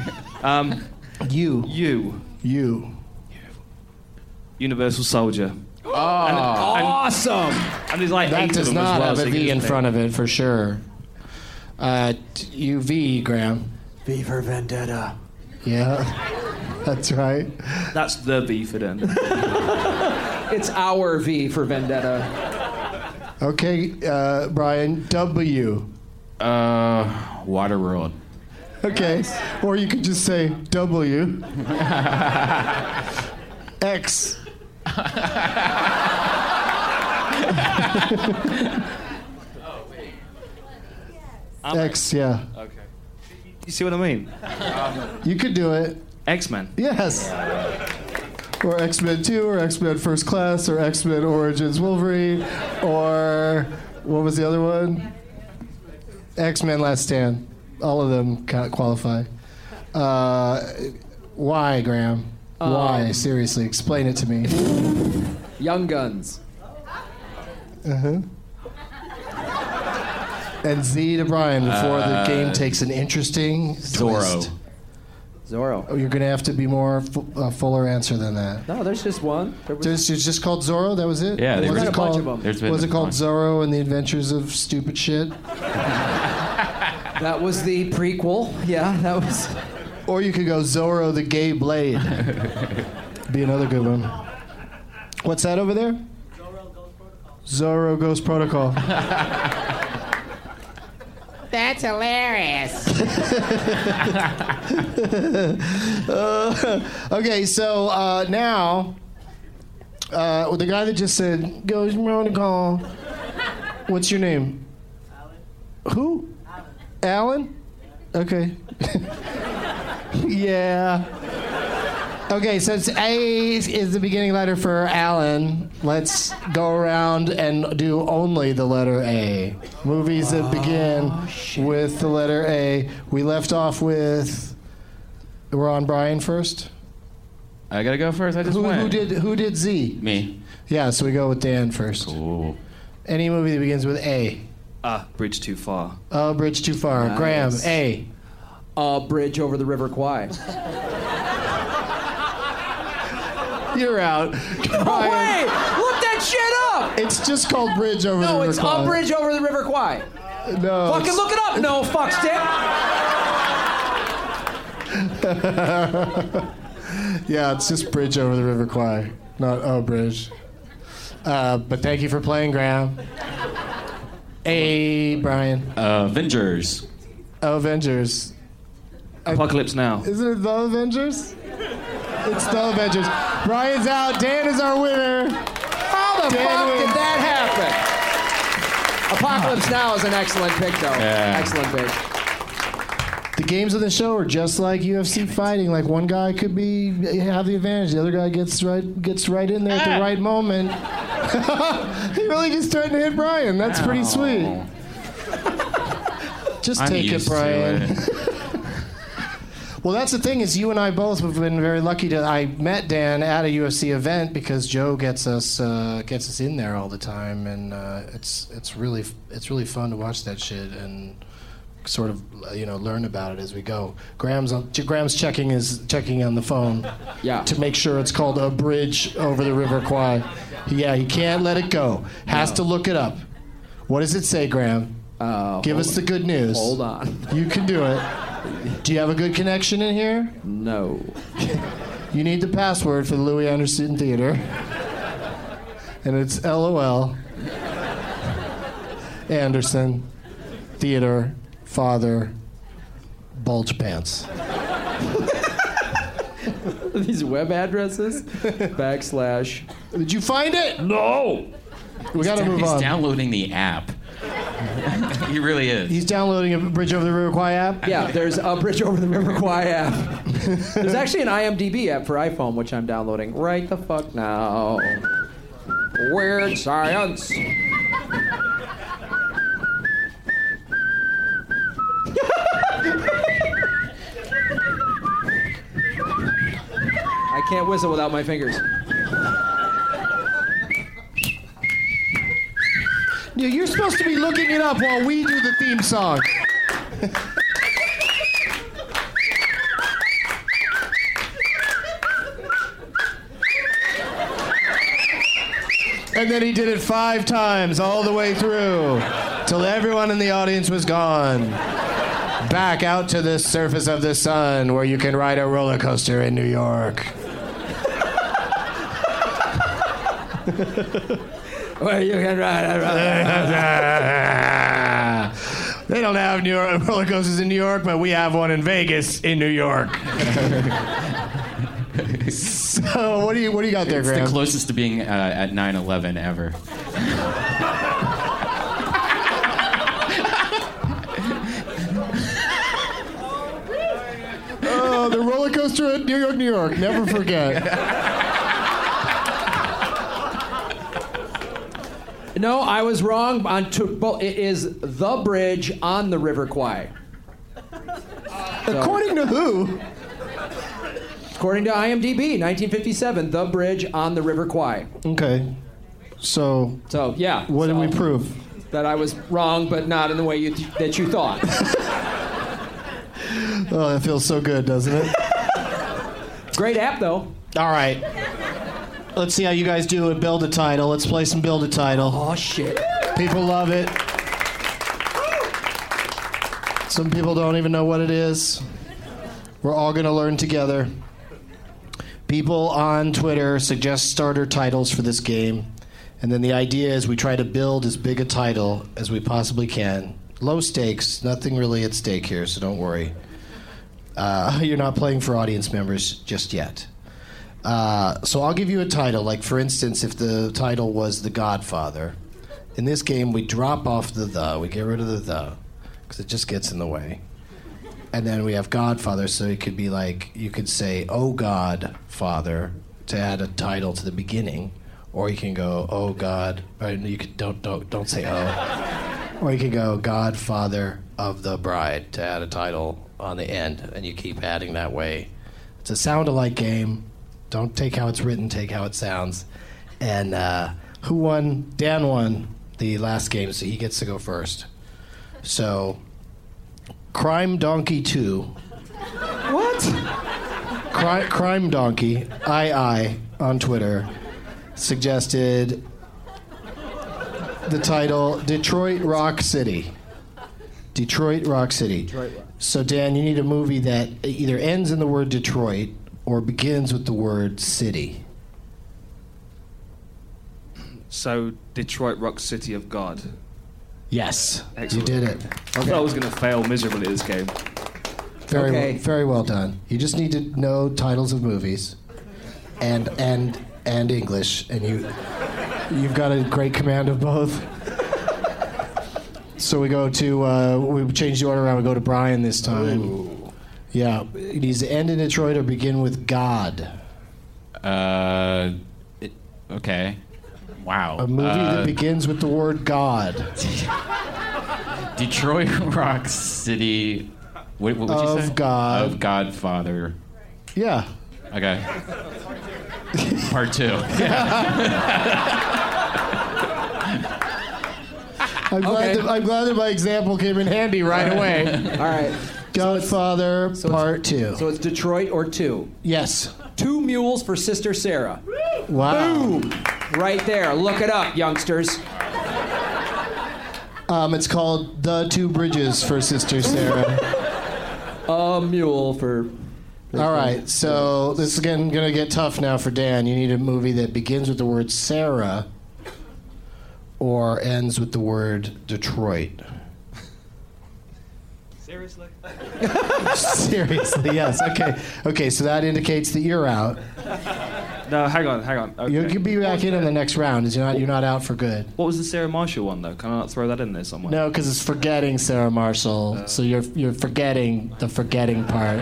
You. Universal Soldier. Oh, awesome! And there's like That 8 does of them not as well, have so a you V can in just front pick. of it for sure. UV, Graham. V for Vendetta. Yeah, that's right. That's the V for them. It's our V for Vendetta. Okay, Brian. W. Waterworld. Okay, or you could just say W. X. X, yeah. Okay. You see what I mean? You could do it. X-Men. Yes. Or X-Men 2, or X-Men First Class, or X-Men Origins Wolverine, or what was the other one? X-Men Last Stand. All of them qualify. Why, Graham? Why? Seriously, explain it to me. Young Guns. Uh-huh. And Z to Brian before the game takes an interesting twist. Zorro. Oh, you're going to have to be more fuller answer than that. No, there's just one. It's just called Zorro? That was it? Yeah, There's was been it a bunch called, of them. Been was it called bunch. Zorro and the Adventures of Stupid Shit? That was the prequel. Yeah, that was. Or you could go Zorro the Gay Blade. Be another good one. What's that over there? Zorro Ghost Protocol. That's hilarious. Okay, so now, the guy that just said, Ghost Protocol, what's your name? Who? Alan? Okay. Yeah. Okay, since A is the beginning letter for Alan, let's go around and do only the letter A. Movies that begin with the letter A. We left off with. We're on Brian first. I gotta go first. I just went. Who did Z? Me. Yeah, so we go with Dan first. Cool. Any movie that begins with A. Bridge Too Far. Bridge Too Far. Nice. Graham. A. Bridge over the River Kwai. You're out. Oh, wait! Look that shit up! It's just called Bridge over the River Kwai. No, it's A Bridge over the River Kwai. No. Fucking look it up. No, fuck stick. Yeah, it's just Bridge over the River Kwai, not A Bridge. But thank you for playing, Graham. A. Brian. Avengers. Avengers. Apocalypse Now. Isn't it The Avengers? It's The Avengers. Brian's out. Dan is our winner. How the fuck did that happen? Apocalypse Now is an excellent pick, though. Yeah. Excellent pick. The games of the show are just like UFC fighting. Like one guy could have the advantage, the other guy gets right in there at the right moment. He really just threatened to hit Brian. That's pretty sweet. Just take it, Brian. Well, that's the thing is you and I both have been very lucky to. I met Dan at a UFC event because Joe gets us in there all the time, and it's really fun to watch that shit and sort of learn about it as we go. Graham's checking on the phone to make sure it's called A Bridge over the River Kwai. Yeah, he can't let it go. Has to look it up. What does it say, Graham? Give us the good news. Hold on. You can do it. Do you have a good connection in here? No. You need the password for the Louis Anderson Theater. And it's LOL. Anderson Theater Father Bulge Pants. These web addresses? / Did you find it? No. We gotta move on. He's downloading the app. He really is. He's downloading a Bridge Over the River Kwai app? Yeah, there's a Bridge Over the River Kwai app. There's actually an IMDb app for iPhone, which I'm downloading right the fuck now. Weird science. I can't whistle without my fingers. Yeah, you're supposed to be looking it up while we do the theme song. And then he did it 5 times all the way through till everyone in the audience was gone. Back out to the surface of the sun where you can ride a roller coaster in New York. Where you can ride a They don't have New York roller coasters in New York, but we have one in Vegas in New York. So what do you got there, Graham? It's the closest to being at 9/11 ever. Oh, the roller coaster at New York, New York. Never forget. No, I was wrong. It is the bridge on the River Kwai. According to who? According to IMDb, 1957, the bridge on the River Kwai. Okay. So yeah. What did we prove? That I was wrong, but not in the way that you thought. Oh, that feels so good, doesn't it? Great app, though. All right. Let's see how you guys do at Build a Title. Let's play some Build a Title. Oh, shit. People love it. Some people don't even know what it is. We're all going to learn together. People on Twitter suggest starter titles for this game. And then the idea is we try to build as big a title as we possibly can. Low stakes, nothing really at stake here, so don't worry. You're not playing for audience members just yet. So I'll give you a title. Like, for instance, if the title was The Godfather, in this game we drop off the. We get rid of the, because it just gets in the way. And then we have Godfather, so it could be like, you could say, "Oh God, Father," to add a title to the beginning, or you can go, "Oh God," or you could don't say "oh," or you can go, "Godfather of the Bride" to add a title on the end, and you keep adding that way. It's a sound-alike game. Don't take how it's written, take how it sounds. And who won? Dan won the last game, so he gets to go first. So, Crime Donkey 2. What? Crime Donkey, I on Twitter, suggested the title Detroit Rock City. Detroit Rock City. So, Dan, you need a movie that either ends in the word Detroit or begins with the word city. So, Detroit Rock City of God. Yes, Excellent. you did it. I thought I was going to fail miserably at this game. Very well done. You just need to know titles of movies, and English, and you've got a great command of both. So we go to we change the order around. We go to Brian this time. Ooh. Yeah, it needs to end in Detroit or begin with God. Okay. Wow. A movie that begins with the word God. Detroit Rock City. What would you say? Of God. Of Godfather. Yeah. Okay. Part 2. I'm glad that my example came in handy right away. All right. Godfather, Part 2. So it's Detroit or 2? Yes. 2 mules for Sister Sarah. Wow. Boom. Right there. Look it up, youngsters. It's called The Two Bridges for Sister Sarah. A mule for... All right, so this is going to get tough now for Dan. You need a movie that begins with the word Sarah or ends with the word Detroit. Seriously? Seriously, yes. Okay, so that indicates that you're out. No, hang on. Okay. You can be back in the next round. You're not out for good. What was the Sarah Marshall one, though? Can I not throw that in there somewhere? No, because it's forgetting Sarah Marshall. So you're forgetting the forgetting part.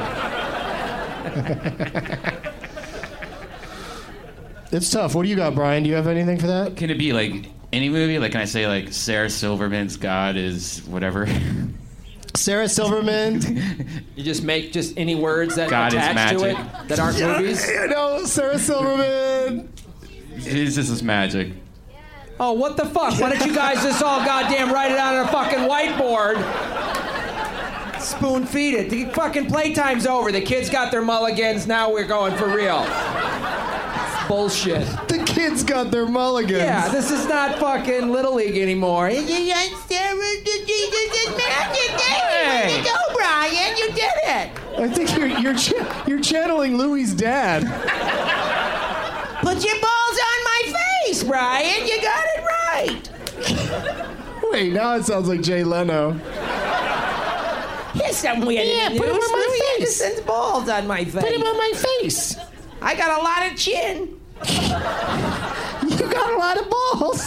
It's tough. What do you got, Brian? Do you have anything for that? Can it be like any movie? Like, can I say like Sarah Silverman's God is whatever? Sarah Silverman. You just make just any words that God attach to it that aren't movies? No, Sarah Silverman. Jesus is magic. Oh, what the fuck? Why don't you guys just all goddamn write it on a fucking whiteboard? Spoon feed it. The fucking playtime's over. The kids got their mulligans. Now we're going for real. It's bullshit. The kids got their mulligans. Yeah, this is not fucking Little League anymore. Hey. Way to go, Brian. You did it. I think you're channeling Louie's dad. Put your balls on my face, Brian. You got it right. Wait, now it sounds like Jay Leno. Here's something weird. Yeah, put him on my Louis face. Anderson's balls on my face. Put him on my face. I got a lot of chin. You got a lot of balls.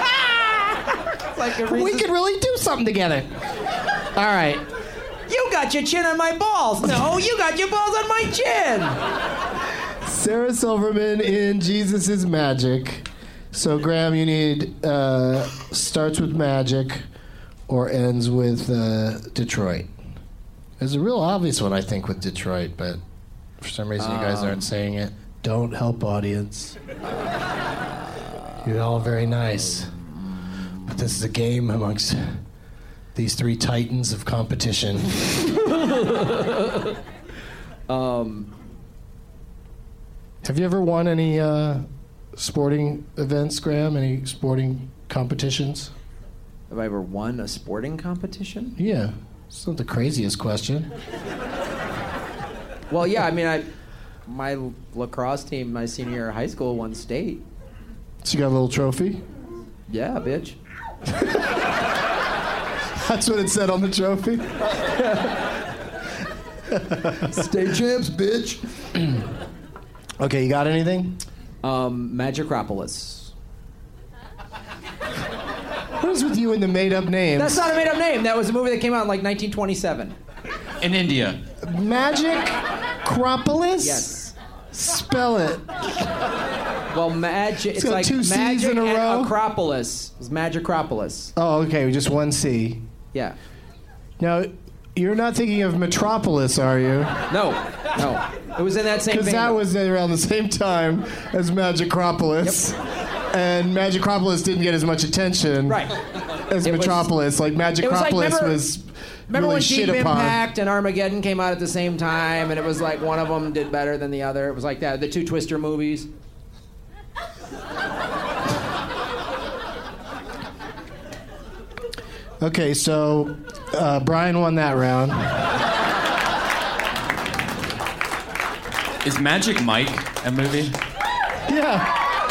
Like we could really do something together. All right. You got your chin on my balls. No, you got your balls on my chin. Sarah Silverman in Jesus is Magic. So, Graham, you need starts with magic or ends with Detroit. There's a real obvious one, I think, with Detroit, but for some reason you guys aren't saying it. Don't help, audience. You're all very nice. But this is a game amongst these three titans of competition. Have you ever won any sporting events, Graham? Any sporting competitions? Have I ever won a sporting competition? Yeah. It's not the craziest question. Well, yeah, I mean, my lacrosse team, my senior year of high school, won state. So you got a little trophy? Yeah, bitch. That's what it said on the trophy? State champs, bitch. Okay, you got anything? Magicropolis. What is with you and the made-up names? That's not a made-up name. That was a movie that came out in like 1927. In India. Magicropolis? Yes. Spell it. Well, it's got like two C's magic in a and row? Acropolis. It was Magicropolis. Oh, okay, just one C. Yeah. Now, you're not thinking of Metropolis, are you? No. It was in that same Because vein. that was around the same time as Magicropolis. Yep. And Magicropolis didn't get as much attention as Metropolis. Like Magicropolis was Remember really when shit Deep upon. Impact and Armageddon came out at the same time, and it was like one of them did better than the other? It was like that. The two Twister movies. Okay, so Brian won that round. Is Magic Mike a movie? Yeah.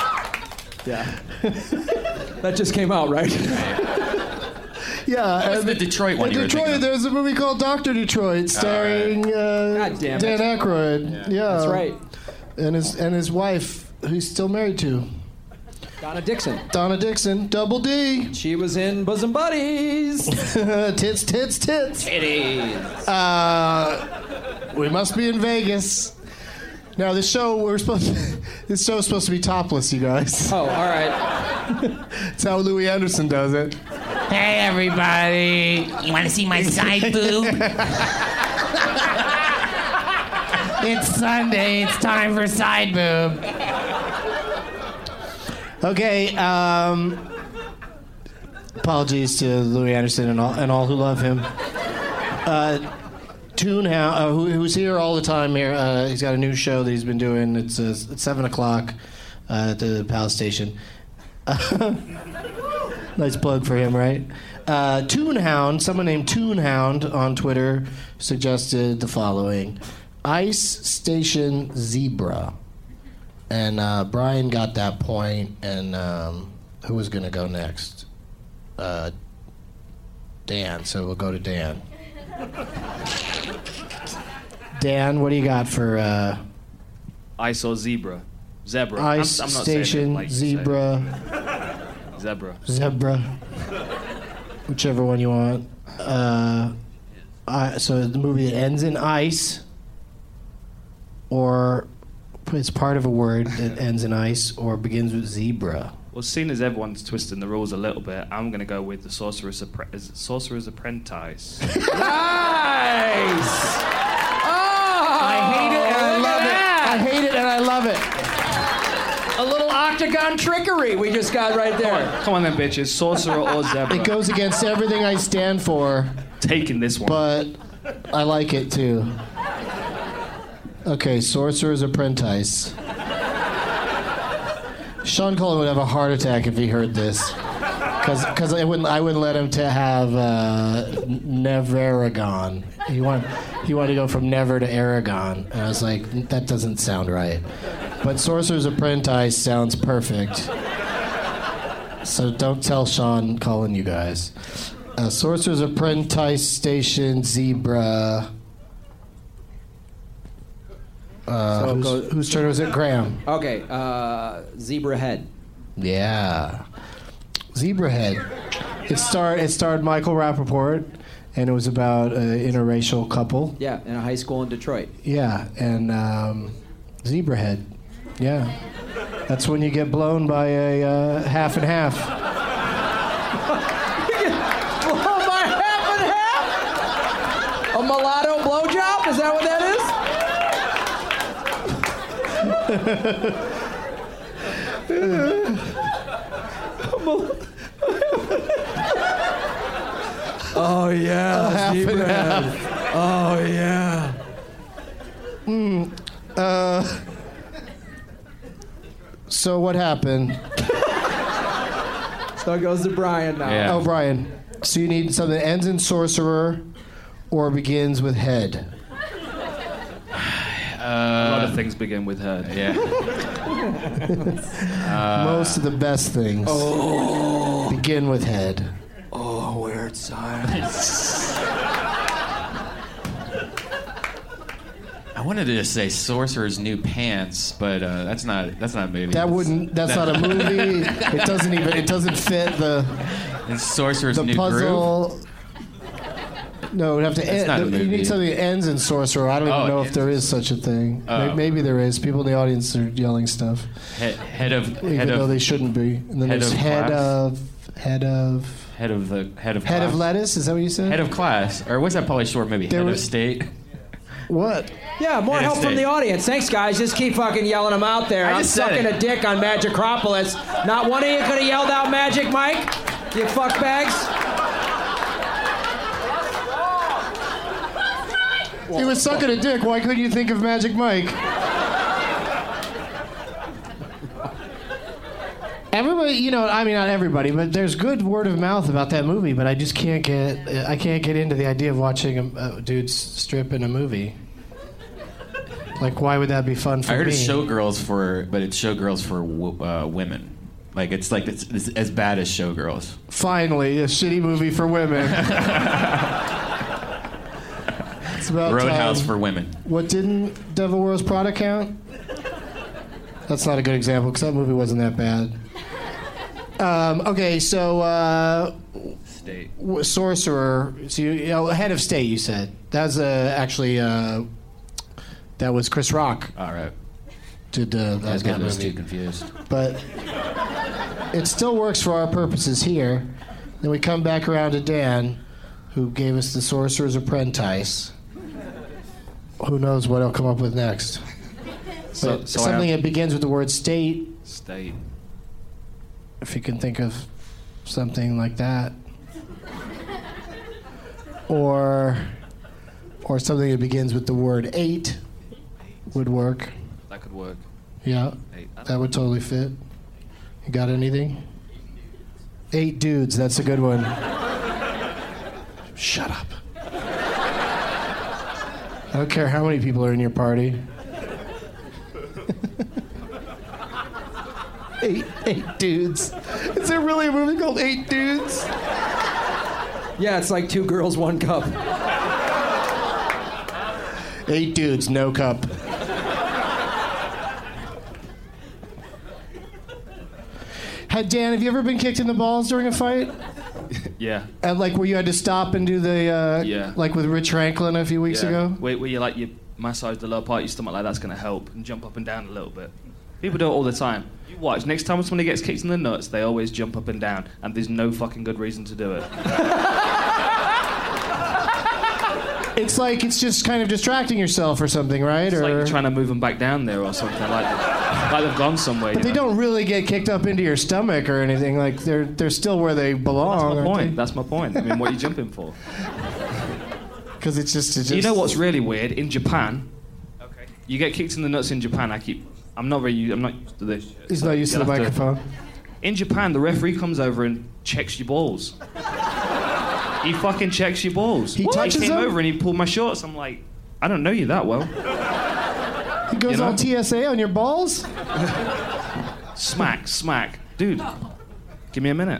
That just came out, right? Yeah. What's the Detroit one you were thinking Detroit, of? there's a movie called Dr. Detroit starring God damn it. Dan Aykroyd. Yeah. That's right. And his wife, who he's still married to. Donna Dixon. Donna Dixon, double D. She was in Bosom Buddies. Tits. Titties. We must be in Vegas. Now this show is supposed to be topless, you guys. Oh, all right. That's how Louis Anderson does it. Hey, everybody. You want to see my side boob? It's Sunday. It's time for side boob. Okay. Apologies to Louis Anderson and all who love him. Toonhound, who's here all the time here. He's got a new show that he's been doing. It's at 7 o'clock at the Palace Station. Nice plug for him, right? Toonhound, someone named Toonhound on Twitter suggested the following. Ice Station Zebra. And Brian got that point, and who was going to go next? Dan, so we'll go to Dan. Dan, what do you got for... Ice or zebra? Zebra. Ice I'm not Station, saying it like you say it. Zebra. Zebra. Whichever one you want. So the movie that ends in ice, or it's part of a word that ends in ice, or begins with zebra. Well, seeing as everyone's twisting the rules a little bit, I'm going to go with the Sorcerer's Apprentice. Nice! I hate it and I love it. I hate it and I love it. A little octagon trickery we just got right there. Come on then, bitches. Sorcerer or Zebra? It goes against everything I stand for. Taking this one. But I like it too. Okay, Sorcerer's Apprentice. Sean Cullen would have a heart attack if he heard this, because I wouldn't let him to have Neveragon. He wanted to go from Never to Aragon, and I was like, that doesn't sound right. But Sorcerer's Apprentice sounds perfect. So don't tell Sean Cullen, you guys. Sorcerer's Apprentice Station Zebra. Whose turn was it? Graham. Okay, Zebra Head. Yeah. Zebra Head. It starred Michael Rappaport, and it was about an interracial couple. Yeah, in a high school in Detroit. Yeah, and Zebra Head. Yeah. That's when you get blown by a half and half. Blown by half and half? A mulatto blowjob? Is that what that is? Oh yeah, half and Zebra Head. Oh yeah. So what happened? So it goes to Brian now. Yeah. Oh, Brian. So you need something that ends in sorcerer or begins with head. A lot of things begin with head. Yeah. Most of the best things begin with head. Oh, weird silence. I wanted to just say Sorcerer's New Pants, but that's not a movie. That's not a movie. It doesn't fit the It's Sorcerer's the New puzzle. No, it would have to It's not a end. You movie. need something that ends in sorcerer. I don't even know if there is such a thing. Oh. Maybe there is. People in the audience are yelling stuff. Head of Even though they shouldn't be. And then there's head of lettuce. Is that what you said? Head of class, or what's that Pauly Shore movie? Head of state. What? Yeah, more Head of help from state. the audience. Thanks, guys. Just keep fucking yelling them out there. I I'm just said sucking it. a dick on Magicropolis. Not one of you could have yelled out Magic Mike? You fuckbags? He was sucking a dick. Why couldn't you think of Magic Mike? Everybody, you know, I mean, not everybody, but there's good word of mouth about that movie. But I just can't get into the idea of watching a dude strip in a movie. Like, why would that be fun for me? I heard it's Showgirls but it's Showgirls for women. Like it's as bad as Showgirls. Finally, a shitty movie for women. It's about Roadhouse time. for women. What didn't Devil Wears Prada count? That's not a good example because that movie wasn't that bad. Okay, so State. Sorcerer. So you know, head of state. You said that was actually that was Chris Rock. All right. Did I was that getting those movie. two confused. But it still works for our purposes here. Then we come back around to Dan, who gave us the Sorcerer's Apprentice. Who knows what he'll come up with next? So Something that begins with the word state. State. If you can think of something like that. Or something that begins with the word 8 would work. That could work. Yeah, 8. that would totally fit. You got anything? 8 dudes, that's a good one. Shut up. I don't care how many people are in your party. 8 dudes. Is there really a movie called 8 Dudes? Yeah, it's like 2 girls, 1 cup. 8 dudes, no cup. Dan, have you ever been kicked in the balls during a fight? Yeah. And like where you had to stop and do the Yeah. like with Rich Franklin a few weeks ago? Where you like you massage the lower part of your stomach like that's going to help and jump up and down a little bit. People do it all the time. You watch. Next time somebody gets kicked in the nuts, they always jump up and down, and there's no fucking good reason to do it. It's like it's just kind of distracting yourself or something, right? It's like you're trying to move them back down there or something, like they've gone somewhere. But they don't really get kicked up into your stomach or anything. Like they're still where they belong. That's my point. I mean, what are you jumping for? Because it's just. You know what's really weird? In Japan, you get kicked in the nuts in Japan. I'm not used to this shit. He's not used to the You'll have microphone. In Japan, the referee comes over and checks your balls. He fucking checks your balls. He touches came them? over and he pulled my shorts. I'm like, I don't know you that well. He goes on TSA on your balls? Smack. Dude, give me a minute.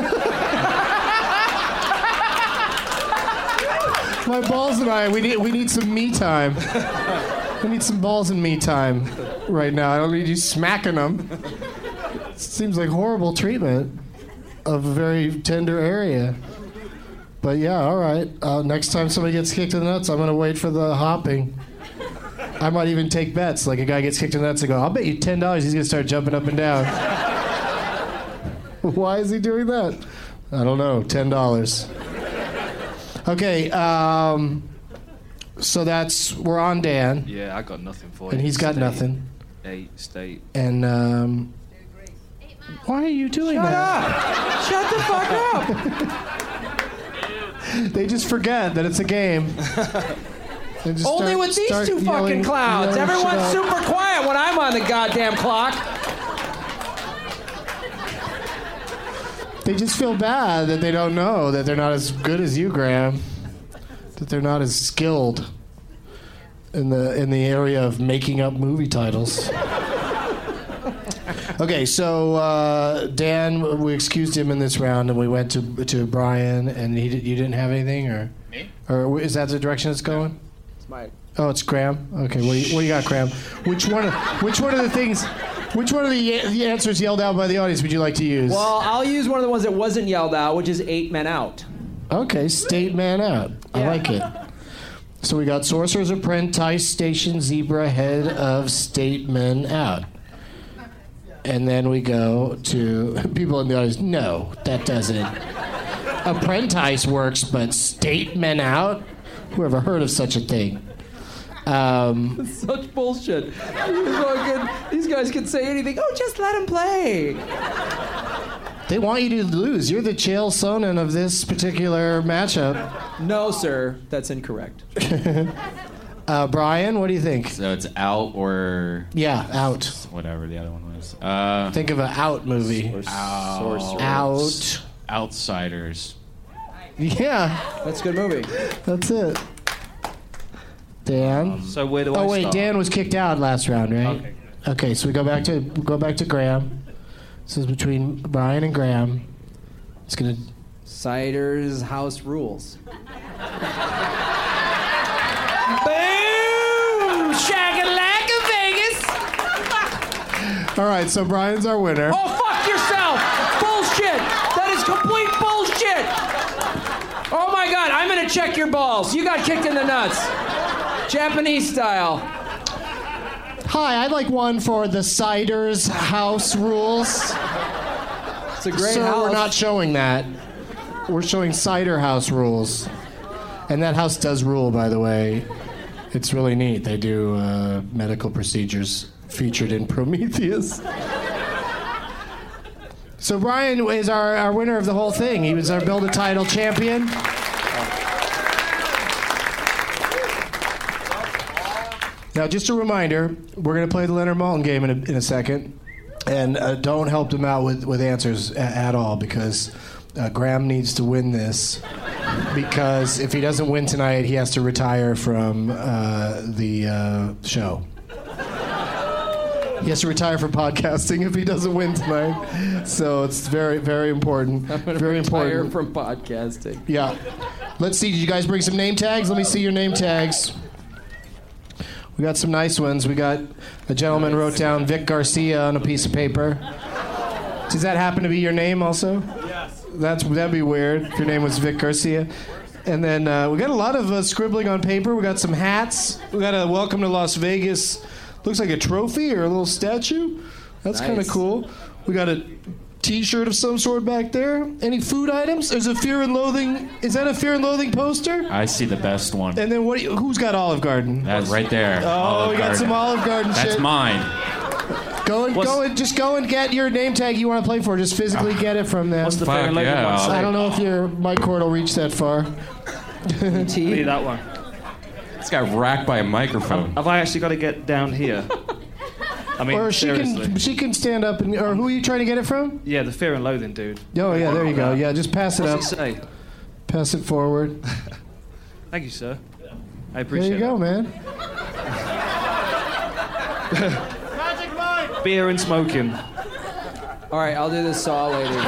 My balls and I, we need some me time. We need some balls and me time right now. I don't need you smacking them. Seems like horrible treatment of a very tender area. But yeah, all right. Next time somebody gets kicked in the nuts, I'm going to wait for the hopping. I might even take bets. Like a guy gets kicked in the nuts and go, I'll bet you $10 he's going to start jumping up and down. Why is he doing that? I don't know. $10. Okay, so we're on Dan. Yeah, I got nothing for you. And he's got nothing. State. And, why are you doing that? Shut the fuck up! They just forget that it's a game. They just Only with these two fucking clowns. Everyone's super quiet when I'm on the goddamn clock. They just feel bad that they don't know that they're not as good as you, Graham. That they're not as skilled in the area of making up movie titles. Okay, so Dan, we excused him in this round, and we went to Brian, and you didn't have anything, or me, or is that the direction it's going? It's Mike. Oh, it's Graham. Okay, what do you got, Graham? Which one of the answers yelled out by the audience would you like to use? Well, I'll use one of the ones that wasn't yelled out, which is 8 Men Out. Okay, State Man Out. I like it. So we got Sorcerer's Apprentice, Station Zebra, Head of State Men Out. And then we go to people in the audience. No, that doesn't. Apprentice works, but State Men Out? Who ever heard of such a thing? Such bullshit. These guys can say anything. Oh, just let them play. They want you to lose. You're the Chael Sonnen of this particular matchup. No, sir. That's incorrect. Brian, what do you think? So it's Out or... Yeah, Out. Whatever the other one was. Think of an Out movie. Out. Outsiders. Yeah. That's a good movie. That's it. Dan? So where do I Oh, wait, start? Dan was kicked out last round, right? Okay, so we go back to Graham. This is between Brian and Graham. It's gonna... Cider's House Rules. Boom! Shakalaka Vegas! All right, so Brian's our winner. Oh, fuck yourself! Bullshit! That is complete bullshit! Oh my God, I'm gonna check your balls. You got kicked in the nuts. Japanese style. Hi, I'd like one for the Cider's House Rules. It's a great Sir, house. we're not showing that. We're showing Cider House Rules. And that house does rule, by the way. It's really neat. They do medical procedures featured in Prometheus. So Brian is our winner of the whole thing. He was our Build a Title champion. Now, just a reminder, we're going to play the Leonard Maltin game in a second. And don't help them out with answers at all, because Graham needs to win this. Because if he doesn't win tonight, he has to retire from the show. He has to retire from podcasting if he doesn't win tonight. So it's very, very important. I'm gonna very retire important from podcasting. Yeah. Let's see. Did you guys bring some name tags? Let me see your name tags. We got some nice ones. We got a gentleman wrote down Vic Garcia on a piece of paper. Does that happen to be your name also? Yes. That'd be weird if your name was Vic Garcia. And then we got a lot of scribbling on paper. We got some hats. We got a Welcome to Las Vegas. Looks like a trophy or a little statue. That's kind of cool. We got a T-shirt of some sort back there. Any food items? There's a Fear and Loathing. Is that a Fear and Loathing poster? I see the best one. And then who's got Olive Garden? That's right there. Oh, Olive we got Garden. some Olive Garden shit. That's mine. Go and get your name tag you want to play for. Just physically get it from them. What's the Fear and Loathing one say? I don't know if your mic cord will reach that far. Be that one. It's got racked by a microphone. Have I actually got to get down here? I mean, Or she can stand up and. Or who are you trying to get it from? Yeah, the Fear and Loathing dude. Oh yeah, there you go. Yeah, just pass it up. What's it say? Pass it forward. Thank you, sir. I There appreciate you go, man. it. Beer and smoking. All right, I'll do this saw later.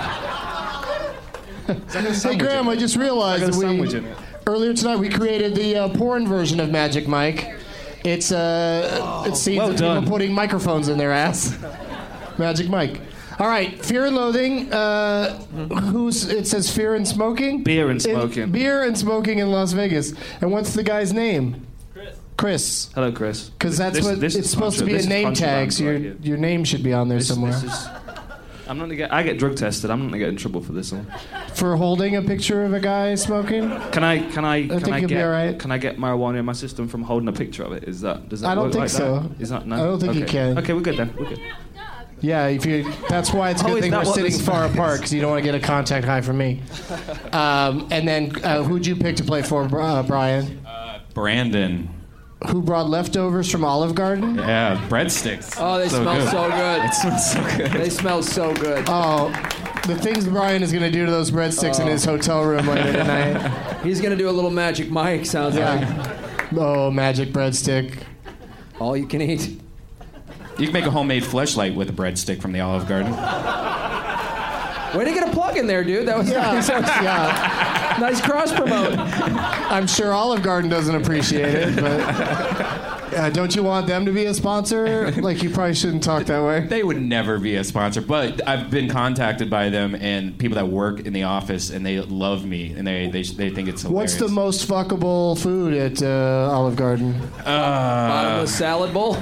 Hey Graham, I just realized I got a that sandwich in it. earlier tonight we created the porn version of Magic Mike. It's scenes well of people done. putting microphones in their ass. Magic Mike. All right, Fear and Loathing. It says Fear and Smoking. Beer and smoking. Beer and smoking in Las Vegas. And what's the guy's name? Chris. Hello, Chris. Because that's This- what this it's is supposed to be contra- a this is name tag, contraband so right here. your name should be on there somewhere. I'm not gonna get. I get drug tested. I'm not gonna get in trouble for this one. For holding a picture of a guy smoking. Can I think you'll be all right. Can I get marijuana in my system from holding a picture of it? Does that I don't work think like so. That? Is that no? I don't think you Okay. can. Okay, we're good then. We're good. Yeah, that's why it's a Oh, good is thing that we're what sitting this far is? apart, because you don't want to get a contact high from me. And then who'd you pick to play for, Brian? Brandon. Who brought leftovers from Olive Garden? Yeah, breadsticks. Oh, they smell so good. It smells so good. They smell so good. Oh, the things Brian is going to do to those breadsticks in his hotel room later tonight. He's gonna do a little Magic Mike. Sounds like. Oh, magic breadstick. All you can eat. You can make a homemade fleshlight with a breadstick from the Olive Garden. Way to get a plug in there, dude. That was nice. Yeah. Nice cross promote. I'm sure Olive Garden doesn't appreciate it, but Don't you want them to be a sponsor? Like, you probably shouldn't talk that way. They would never be a sponsor, but I've been contacted by them and people that work in the office, and they love me, and they think it's hilarious. What's the most fuckable food at Olive Garden? Bottomless salad bowl?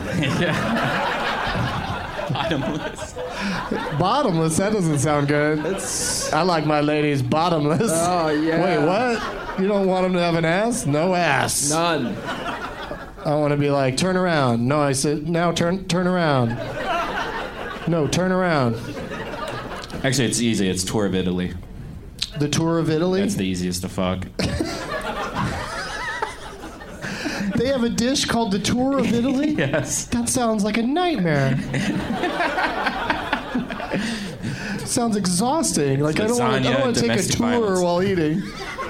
Bottomless. Bottomless? That doesn't sound good. I like my ladies bottomless. Oh, yeah. Wait, what? You don't want them to have an ass? No ass. None. I want to be like, turn around. No, I said, now turn around. No, turn around. Actually, it's easy. It's Tour of Italy. The Tour of Italy? That's the easiest to fuck. They have a dish called the Tour of Italy? Yes. That sounds like a nightmare. Sounds exhausting. Like, I don't want to take a tour violence. while eating.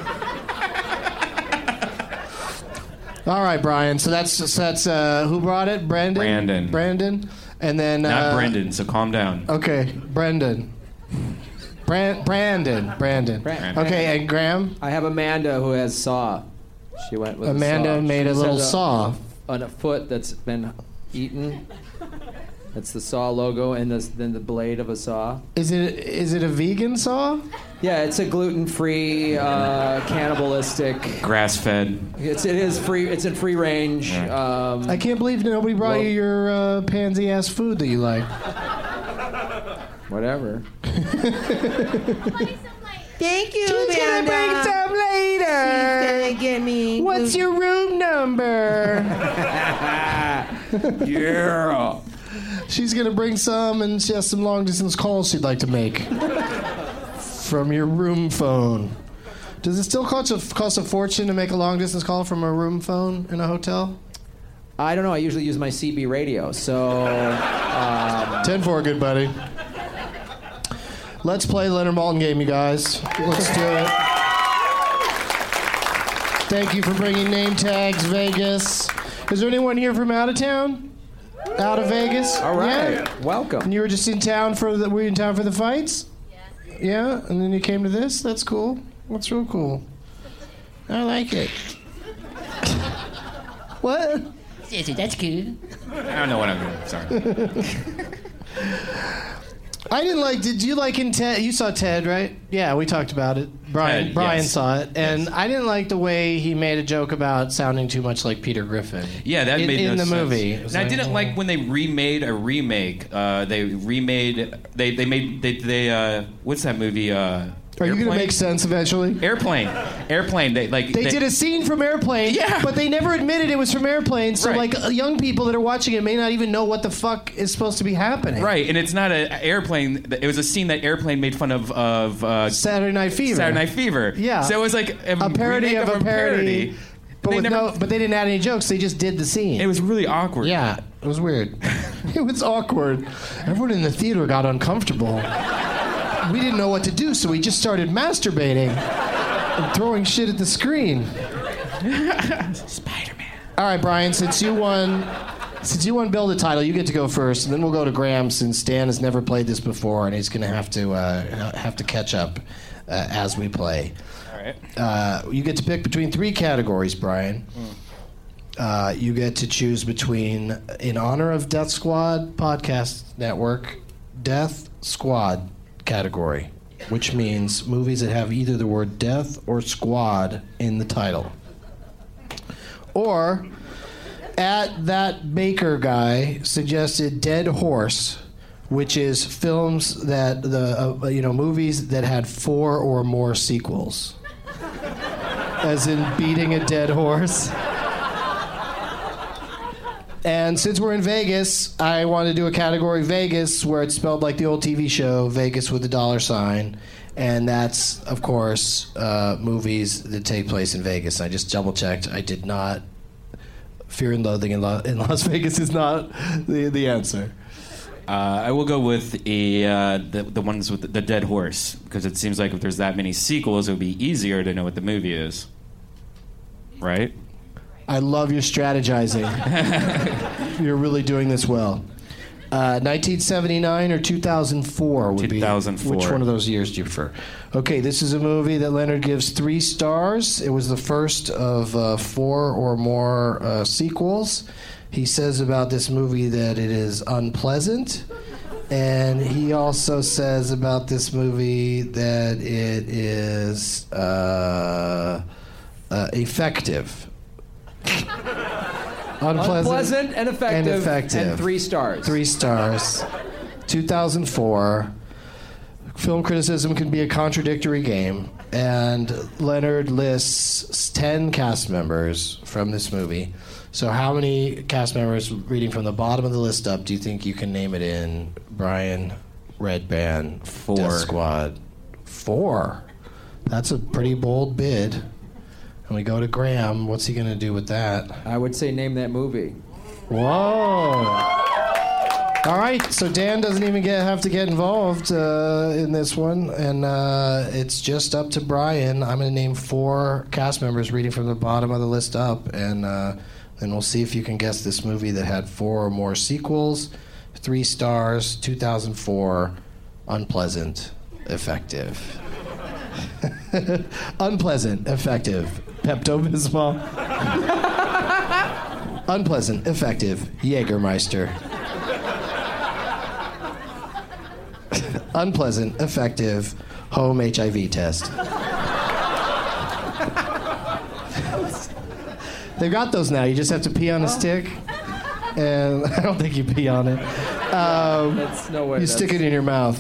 All right, Brian. So that's who brought it? Brandon. And then not Brendan. So calm down. Okay, Brandon. Brandon. Okay, and Graham. I have Amanda who has saw. She went with Amanda a saw. made a little saw on a foot that's been eaten. That's the saw logo, and then the blade of a saw. Is it a vegan saw? Yeah, it's a gluten-free, cannibalistic, grass-fed. It is free. It's in free range. I can't believe nobody brought you your pansy-ass food that you like. Whatever. Thank you, She's gonna bring some later. She's gonna get me. What's your room number? Yeah. She's gonna bring some, and she has some long-distance calls she'd like to make from your room phone. Does it still cost a fortune to make a long-distance call from a room phone in a hotel? I don't know. I usually use my CB radio, so 10-4, good buddy. Let's play Leonard Maltin game, you guys. Let's do it. Thank you for bringing name tags, Vegas. Is there anyone here from out of town? Out of Vegas? All right. Yeah. Welcome. And you were just in town were you in town for the fights? Yeah. And then you came to this? That's cool. That's real cool. I like it. What? That's good. I don't know what I'm doing. Sorry. I didn't like. Did you like in Ted? You saw Ted, right? Yeah, we talked about it. Brian yes. saw it, and I didn't like the way he made a joke about sounding too much like Peter Griffin. Yeah, that made no in the sense. movie. And I didn't like when they remade a remake. They what's that movie? Are you going to make sense eventually? Airplane. They did a scene from Airplane, but they never admitted it was from Airplane. So, right. Young people that are watching it may not even know what the fuck is supposed to be happening. Right, and it's not an Airplane. It was a scene that Airplane made fun of Saturday Night Fever. Saturday Night Fever. Yeah. So it was like a parody of a parody. But but they didn't add any jokes. They just did the scene. It was really awkward. Yeah, it was weird. It was awkward. Everyone in the theater got uncomfortable. We didn't know what to do, so we just started masturbating and throwing shit at the screen. Spider-Man. All right, Brian, since you won Build a Title, you get to go first, and then we'll go to Graham since Dan has never played this before, and he's going to have to catch up as we play. All right. You get to pick between 3 categories, Brian. You get to choose between, in honor of Death Squad Podcast Network, Death Squad category, which means movies that have either the word death or squad in the title. Or, at that Baker guy suggested Dead Horse, which is films that movies that had 4 or more sequels. As in beating a dead horse. And since we're in Vegas, I want to do a category Vegas where it's spelled like the old TV show, Vegas with a $. And that's, of course, movies that take place in Vegas. I just double-checked. I did not. Fear and Loathing in Las Vegas is not the answer. I will go with the ones with the dead horse, because it seems like if there's that many sequels, it would be easier to know what the movie is. Right? I love your strategizing. You're really doing this well. 1979 or 2004 would 2004. be. Which one of those years do you prefer? Okay, this is a movie that Leonard gives 3 stars. It was the first of 4 or more sequels. He says about this movie that it is unpleasant. And he also says about this movie that it is effective. Unpleasant and effective. And 3 stars. 3 stars. 2004. Film criticism can be a contradictory game. And Leonard lists 10 cast members from this movie. So how many cast members, reading from the bottom of the list up, do you think you can name it in? Brian, Red Band, 4. Death Squad. 4. That's a pretty bold bid. And we go to Graham. What's he going to do with that? I would say name that movie. Whoa. All right, so Dan doesn't even have to get involved in this one, and it's just up to Brian. I'm going to name 4 cast members reading from the bottom of the list up, and then we'll see if you can guess this movie that had 4 or more sequels. 3 stars, 2004, unpleasant, effective. Unpleasant, effective, Pepto-Bismol. Unpleasant, effective, Jägermeister. Unpleasant, effective, home HIV test. They've got those now. You just have to pee on a stick. And I don't think you pee on it. That's no way. You stick it in your mouth.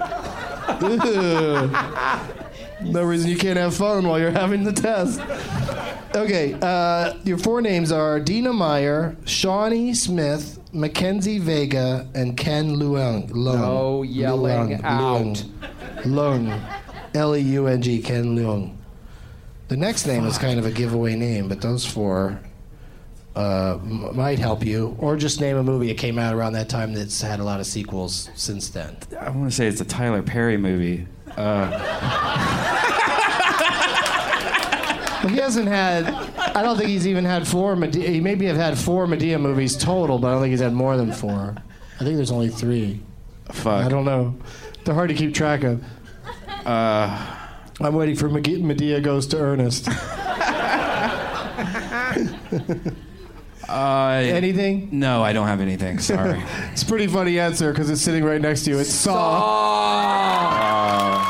No reason you can't have fun while you're having the test. Okay, your 4 names are Dina Meyer, Shawnee Smith, Mackenzie Vega, and Ken Leung. No yelling out. Leung. Leung. Ken Leung. The next name is kind of a giveaway name, but those 4 might help you. Or just name a movie that came out around that time that's had a lot of sequels since then. I want to say it's a Tyler Perry movie. Well, he hasn't had... I don't think he's even had 4 Medea... He maybe have had 4 Medea movies total, but I don't think he's had more than 4. I think there's only 3. Fuck. I don't know. They're hard to keep track of. I'm waiting for Medea Goes to Ernest. Anything? No, I don't have anything. Sorry. It's a pretty funny answer because it's sitting right next to you. It's Saw.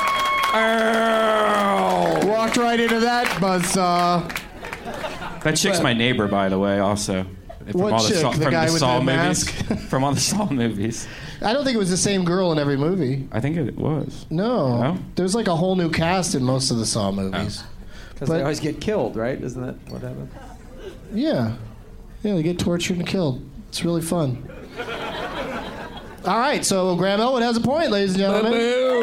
Walked right into that buzzsaw. That chick's my neighbor, by the way, also. What chick? The guy with the mask? From all the Saw movies. I don't think it was the same girl in every movie. I think it was. No? There's like a whole new cast in most of the Saw movies. Because they always get killed, right? Isn't that what happened? Yeah. Yeah, they get tortured and killed. It's really fun. All right, so Graham Elwood has a point, ladies and gentlemen.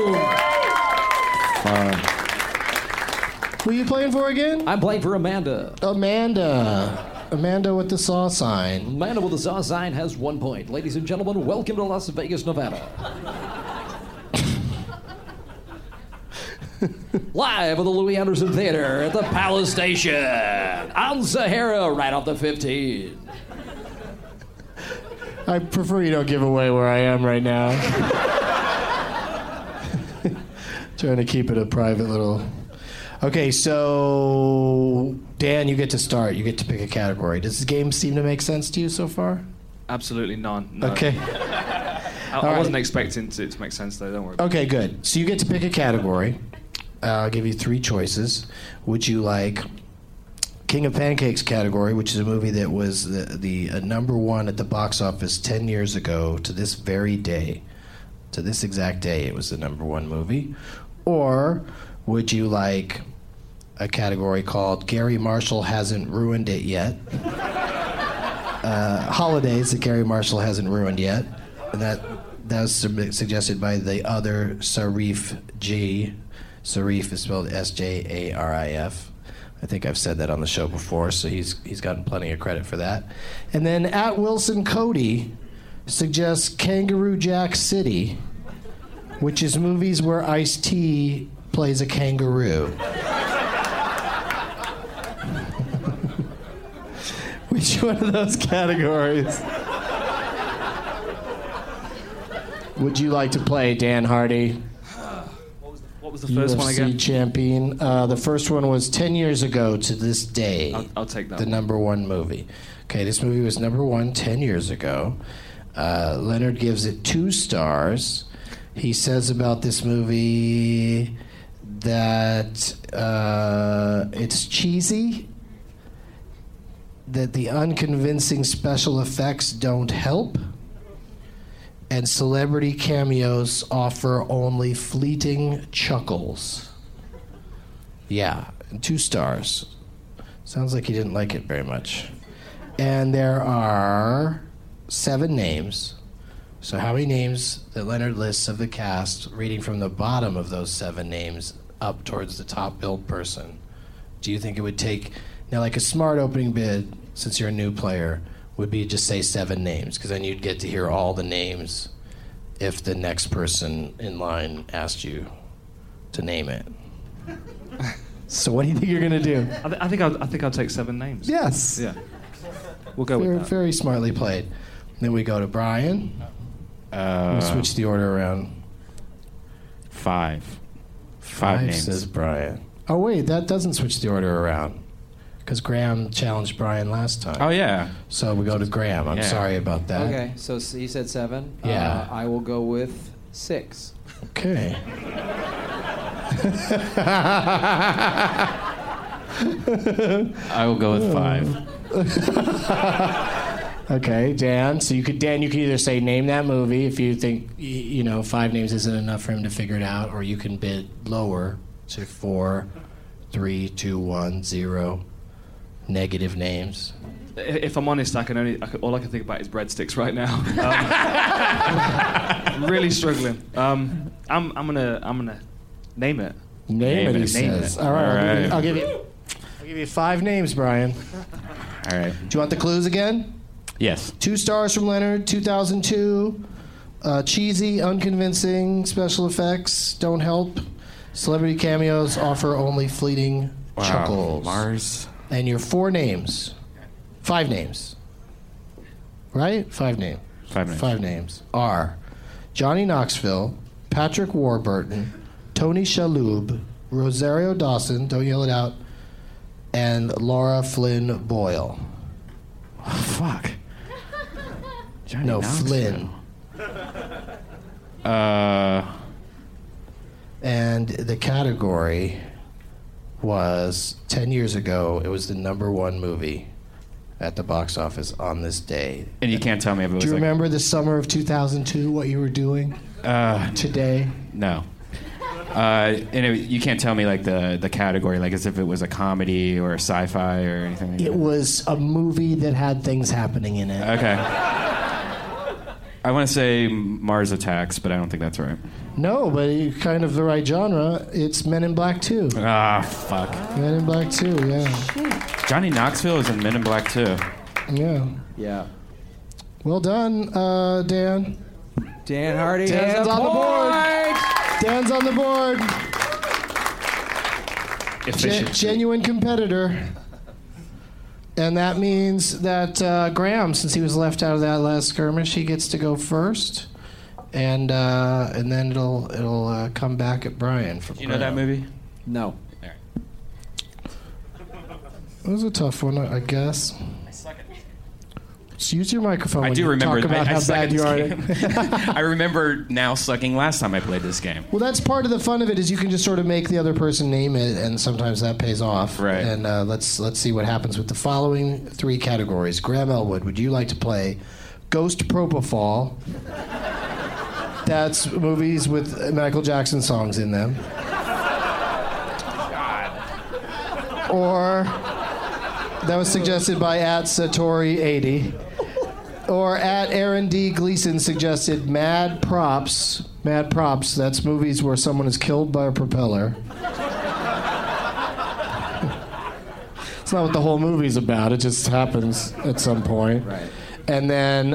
Who are you playing for again? I'm playing for Amanda. Amanda with the Saw sign. Amanda with the Saw sign has 1 point. Ladies and gentlemen, welcome to Las Vegas, Nevada. Live at the Louis Anderson Theater at the Palace Station on Sahara, right off the 15. I prefer you don't give away where I am right now. Trying to keep it a private little... Okay, so Dan, you get to start. You get to pick a category. Does this game seem to make sense to you so far? Absolutely none. No. Okay. I wasn't expecting it to make sense, though. Don't worry. Okay, good. So you get to pick a category. I'll give you 3 choices. Would you like King of Pancakes category, which is a movie that was the number 1 at the box office 10 years ago to this very day? To this exact day, it was the number 1 movie. Or would you like a category called Gary Marshall Hasn't Ruined It Yet? Holidays that Gary Marshall hasn't ruined yet. And that was suggested by the other Sarif G. Sarif is spelled S-J-A-R-I-F. I think I've said that on the show before, so he's gotten plenty of credit for that. And then at Wilson Cody suggests Kangaroo Jack City, which is movies where Ice-T plays a kangaroo. Which one of those categories would you like to play, Dan Hardy? What was the first UFC one again? Champion. The first one was 10 years ago to this day. I'll take that. The number 1 movie. Okay, this movie was number 1 10 years ago. Leonard gives it 2 stars. He says about this movie that it's cheesy, that the unconvincing special effects don't help, and celebrity cameos offer only fleeting chuckles. Yeah, 2 stars. Sounds like he didn't like it very much. And there are 7 names. So how many names that Leonard lists of the cast, reading from the bottom of those 7 names up towards the top billed person, do you think it would take... Now, like a smart opening bid, since you're a new player, would be just say 7 names, because then you'd get to hear all the names if the next person in line asked you to name it. So what do you think you're going to do? I think I'll take 7 names. Yes. Yeah. We'll go with that. Very smartly played. Then we go to Brian. We'll switch the order around. 5 names. Says Brian. Oh, wait, that doesn't switch the order around. Because Graham challenged Brian last time. Oh, yeah. So we go to Graham. I'm sorry about that. Okay, so he said 7. Yeah. I will go with 6. Okay. I will go with 5. Okay, Dan. So you could either say name that movie if you think 5 names isn't enough for him to figure it out, or you can bid lower to 4, 3, 2, 1, 0 negative names. If I'm honest, all I can think about is breadsticks right now. Really struggling. I'm gonna name it. Name it, he says. All right. I'll give you 5 names, Brian. All right. Do you want the clues again? Yes. 2 stars from Leonard, 2002. Cheesy, unconvincing, special effects don't help. Celebrity cameos offer only fleeting chuckles. Mars. And your 4 names. 5 names. Right? 5 names. 5 names. 5 names are Johnny Knoxville, Patrick Warburton, Tony Shalhoub, Rosario Dawson, don't yell it out, and Laura Flynn Boyle. Oh, fuck. Johnny No, Knoxville. Flynn. And the category was 10 years ago, it was the number 1 movie at the box office on this day. And you can't tell me if it was Do you remember the summer of 2002, what you were doing today? No. You can't tell me like the category, like as if it was a comedy or a sci-fi or anything like that. It was a movie that had things happening in it. Okay. I want to say Mars Attacks, but I don't think that's right. No, but it's kind of the right genre. It's Men in Black 2. Ah, fuck. Men in Black 2, yeah. Johnny Knoxville is in Men in Black 2. Yeah. Yeah. Well done, Dan. Dan Hardy Dan's has a on the board. point. Dan's on the board. Genuine competitor. And that means that Graham, since he was left out of that last skirmish, he gets to go first, and then it'll come back at Brian. Do you know that movie? No. All right. It was a tough one, I guess. Just use your microphone. I when do you remember talk about I how suck bad at you are. this game. I remember now sucking last time I played this game. Well, that's part of the fun of it is you can just sort of make the other person name it, and sometimes that pays off. Right. And let's see what happens with the following 3 categories. Graham Elwood, would you like to play Ghost Propofol? That's movies with Michael Jackson songs in them. Or that was suggested by @Satori80. Or @Aaron D. Gleason suggested Mad Props. Mad Props, that's movies where someone is killed by a propeller. It's not what the whole movie's about. It just happens at some point. Right. And then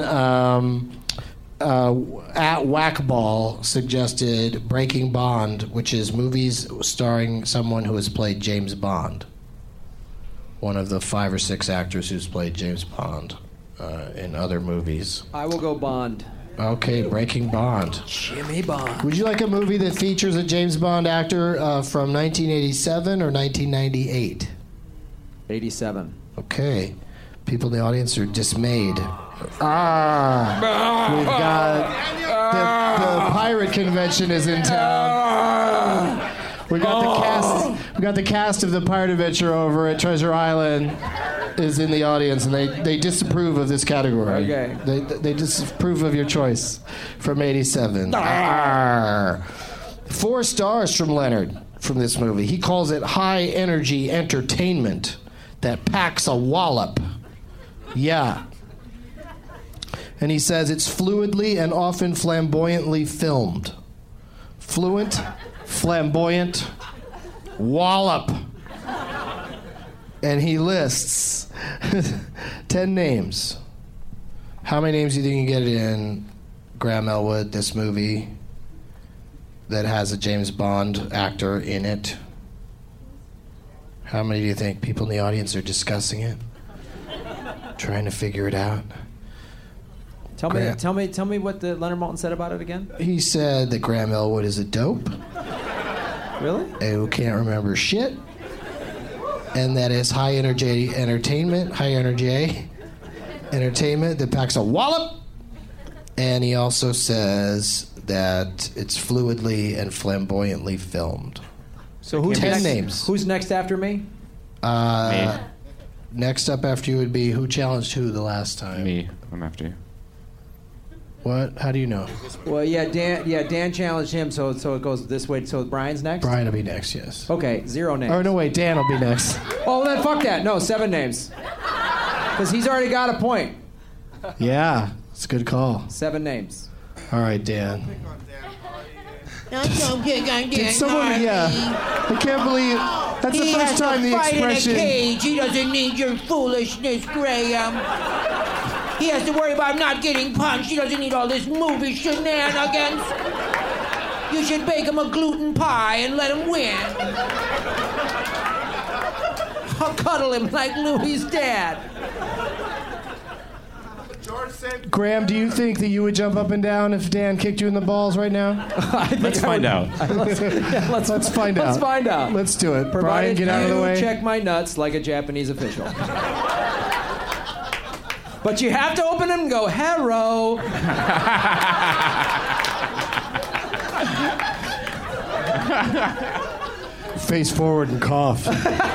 @Whackball suggested Breaking Bond, which is movies starring someone who has played James Bond. One of the 5 or 6 actors who's played James Bond in other movies. I will go Bond. Okay, Breaking Bond. Jimmy Bond. Would you like a movie that features a James Bond actor from 1987 or 1998? 87. Okay. People in the audience are dismayed. We've got the pirate convention is in town. We got the cast of the Pirate Adventure over at Treasure Island is in the audience, and they disapprove of this category. Okay. They disapprove of your choice from 87. 4 stars from Leonard from this movie. He calls it high energy entertainment that packs a wallop. Yeah. And he says it's fluidly and often flamboyantly filmed. Fluent, flamboyant, wallop. And he lists 10 names. How many names do you think you can get in Graham Elwood, this movie that has a James Bond actor in it? How many do you think people in the audience are discussing it? Trying to figure it out? Tell me what the Leonard Maltin said about it again. He said that Graham Elwood is a dope. Really? Who can't remember shit. And that is high energy entertainment that packs a wallop. And he also says that it's fluidly and flamboyantly filmed. So who's 10 next? names. Who's next after me? Me. Next up after you would be who challenged who the last time? Me. I'm after you. What? How do you know? Well, yeah, Dan challenged him, so it goes this way. So Brian's next? Brian will be next, yes. Okay, 0 names. Oh, no, wait, Dan will be next. Oh, then fuck that. No, 7 names. Because he's already got a point. Yeah, it's a good call. 7 names. All right, Dan. Did someone, yeah. I can't believe that's the first time the expression. In a cage. He doesn't need your foolishness, Graham. He has to worry about not getting punched. He doesn't need all this movie shenanigans. You should bake him a gluten pie and let him win. I'll cuddle him like Louie's dad. Graham, do you think that you would jump up and down if Dan kicked you in the balls right now? Let's find out. Let's find out. Let's find out. Let's do it. Brian, Provided get out of the way. you check my nuts like a Japanese official. But you have to open them and go, hello. Face forward and cough.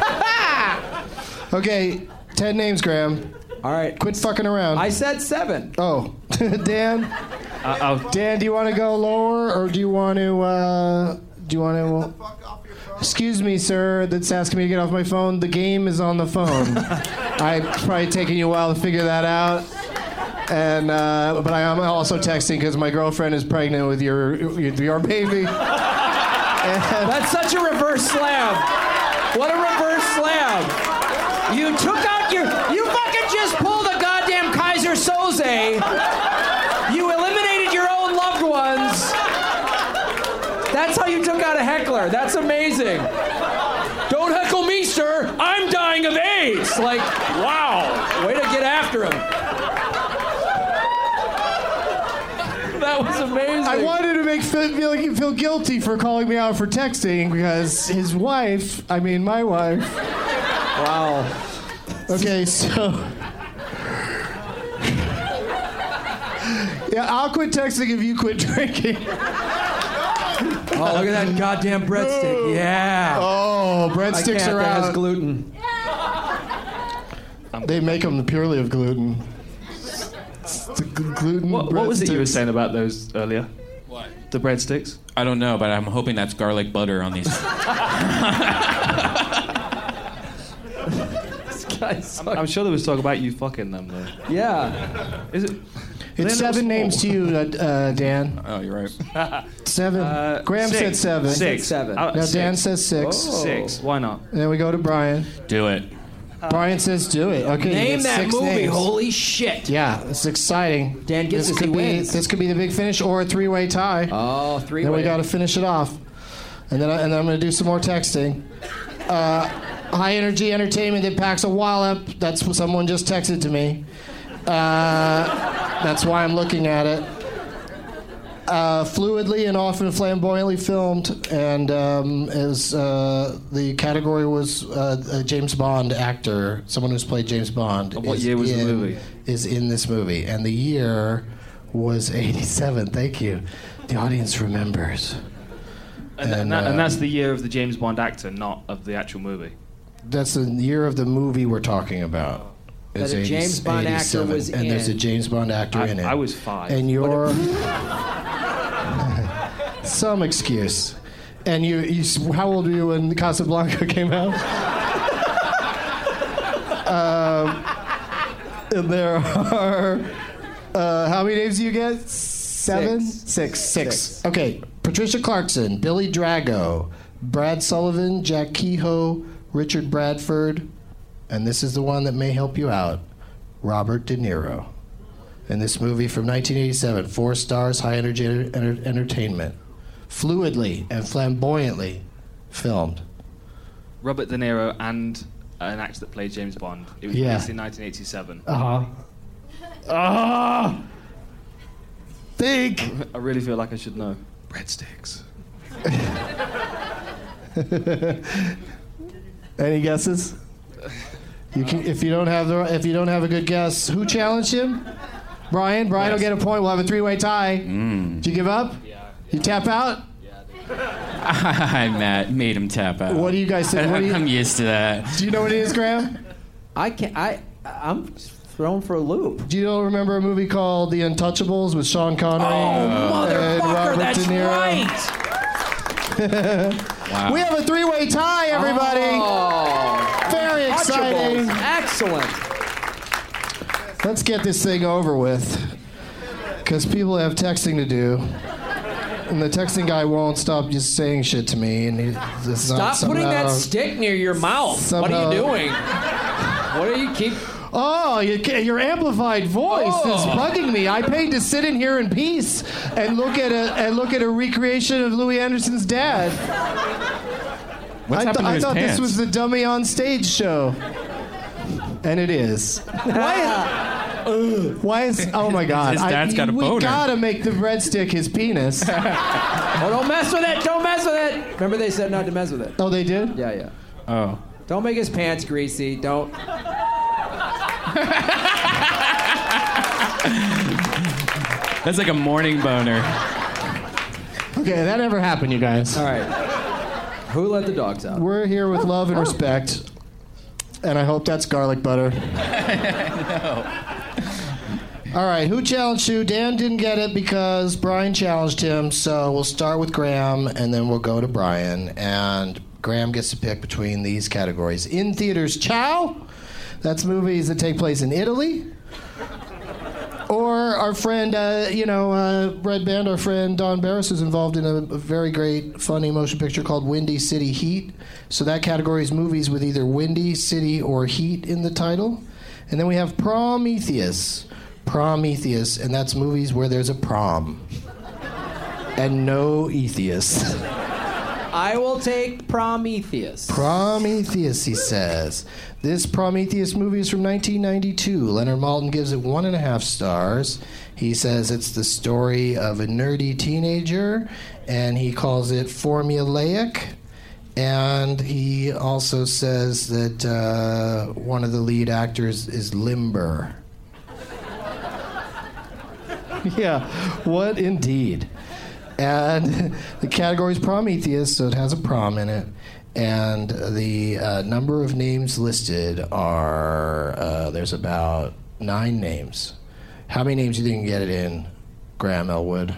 Okay, 10 names, Graham. All right. Quit fucking around. I said 7. Oh, Dan? Dan, do you want to go lower, or do you want to, Excuse me, sir, that's asking me to get off my phone. The game is on the phone. It's probably taking you a while to figure that out. And but I am also texting because my girlfriend is pregnant with your baby. That's such a reverse slam. What a reverse slam. You took out you fucking just pulled a goddamn Kaiser Soze. You eliminated your own loved ones. That's how you took out a heckler. That's amazing. Don't heckle me, sir. I'm dying of AIDS. Like, wow. Way to get after him. That was amazing. I wanted to feel like you feel guilty for calling me out for texting because his wife, my wife. Wow. Okay, so. Yeah, I'll quit texting if you quit drinking. Oh, look at that goddamn breadstick. Yeah. Oh, breadsticks are that out. has gluten. They make them purely of gluten. Gluten. What was it you were saying about those earlier? What? The breadsticks? I don't know, but I'm hoping that's garlic butter on these. I'm sure there was talk about you fucking them, though. Yeah. Is it? It's 7 names to you, Dan. Oh, you're right. 7. Graham said 7. 6. 7. Now Dan says 6. 6. Why not? And then we go to Brian. Do it. Brian says do it. Okay. Name that 6 movie. names. Holy shit. Yeah, it's exciting. Dan gets this, he wins. This could be the big finish or a 3-way tie. Oh, 3-way. Then we got to finish it off. And then I'm going to do some more texting. High energy entertainment that packs a wallop. That's what someone just texted to me. That's why I'm looking at it. Fluidly and often flamboyantly filmed, and the category was a James Bond actor, someone who's played James Bond. What year was the movie? Is in this movie, and the year was 87. Thank you. The audience remembers. And that's the year of the James Bond actor, not of the actual movie. That's the year of the movie we're talking about. That a James Bond actor was and in. there's a James Bond actor in it. I was 5. And you're some excuse. And you, how old were you when Casablanca came out? And there are how many names do you get? 7? Six. Okay. Patricia Clarkson, Billy Drago, Brad Sullivan, Jack Kehoe, Richard Bradford, and this is the one that may help you out, Robert De Niro. In this movie from 1987, 4 stars, high energy entertainment, fluidly and flamboyantly filmed. Robert De Niro and an actor that played James Bond. It was released in 1987. Think. I really feel like I should know. Breadsticks. Any guesses? You can, if you don't have a good guess, who challenged him? Brian will get a point. We'll have a 3-way tie. Did you give up? Yeah. You tap out? I made him tap out. What do you guys think? I'm used to that. Do you know what it is, Graham? I'm thrown for a loop. Do you remember a movie called The Untouchables with Sean Connery motherfucker, and Robert that's De Niro? Right. Wow. We have a 3-way tie, everybody. Very exciting. Excellent. Let's get this thing over with, because people have texting to do. And the texting guy won't stop just saying shit to me. And Stop putting that stick near your mouth. What are you doing? What do you keep... Oh, your amplified voice is bugging me. I paid to sit in here in peace and look at a recreation of Louis Anderson's dad. What's happened to his thought pants? This was the Dummy on Stage show, and it is. Why is? Oh my God! His dad's got a boner. We gotta make the breadstick his penis. Oh, don't mess with it! Don't mess with it! Remember they said not to mess with it. Oh, they did? Yeah. Oh. Don't make his pants greasy. Don't. That's like a morning boner. Okay, that never happened, you guys. All right. Who let the dogs out? We're here with love and respect, and I hope that's garlic butter. No. All right, who challenged who? Dan didn't get it because Brian challenged him, so we'll start with Graham, and then we'll go to Brian, and Graham gets to pick between these categories. In theaters, Ciao. That's movies that take place in Italy. Or our friend, Red Band, our friend Don Barris is involved in a very great, funny motion picture called Windy City Heat. So that category is movies with either Windy City or Heat in the title. And then we have Prometheus, and that's movies where there's a prom. And no Etheus. I will take Prometheus. Prometheus, he says. This Prometheus movie is from 1992. Leonard Maltin gives it 1.5 stars. He says it's the story of a nerdy teenager, and he calls it formulaic. And he also says that one of the lead actors is limber. Yeah, what indeed. And the category is Prometheus, so it has a prom in it. And the number of names listed are, there's about 9 names. How many names do you think you can get it in, Graham Elwood?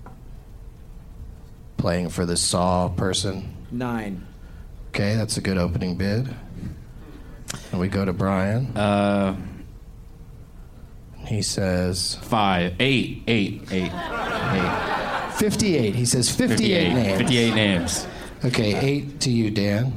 Playing for the Saw person? 9. Okay, that's a good opening bid. And we go to Brian. He says... 5. 8. 58. He says 58 names. 58 names. Okay, 8 to you, Dan.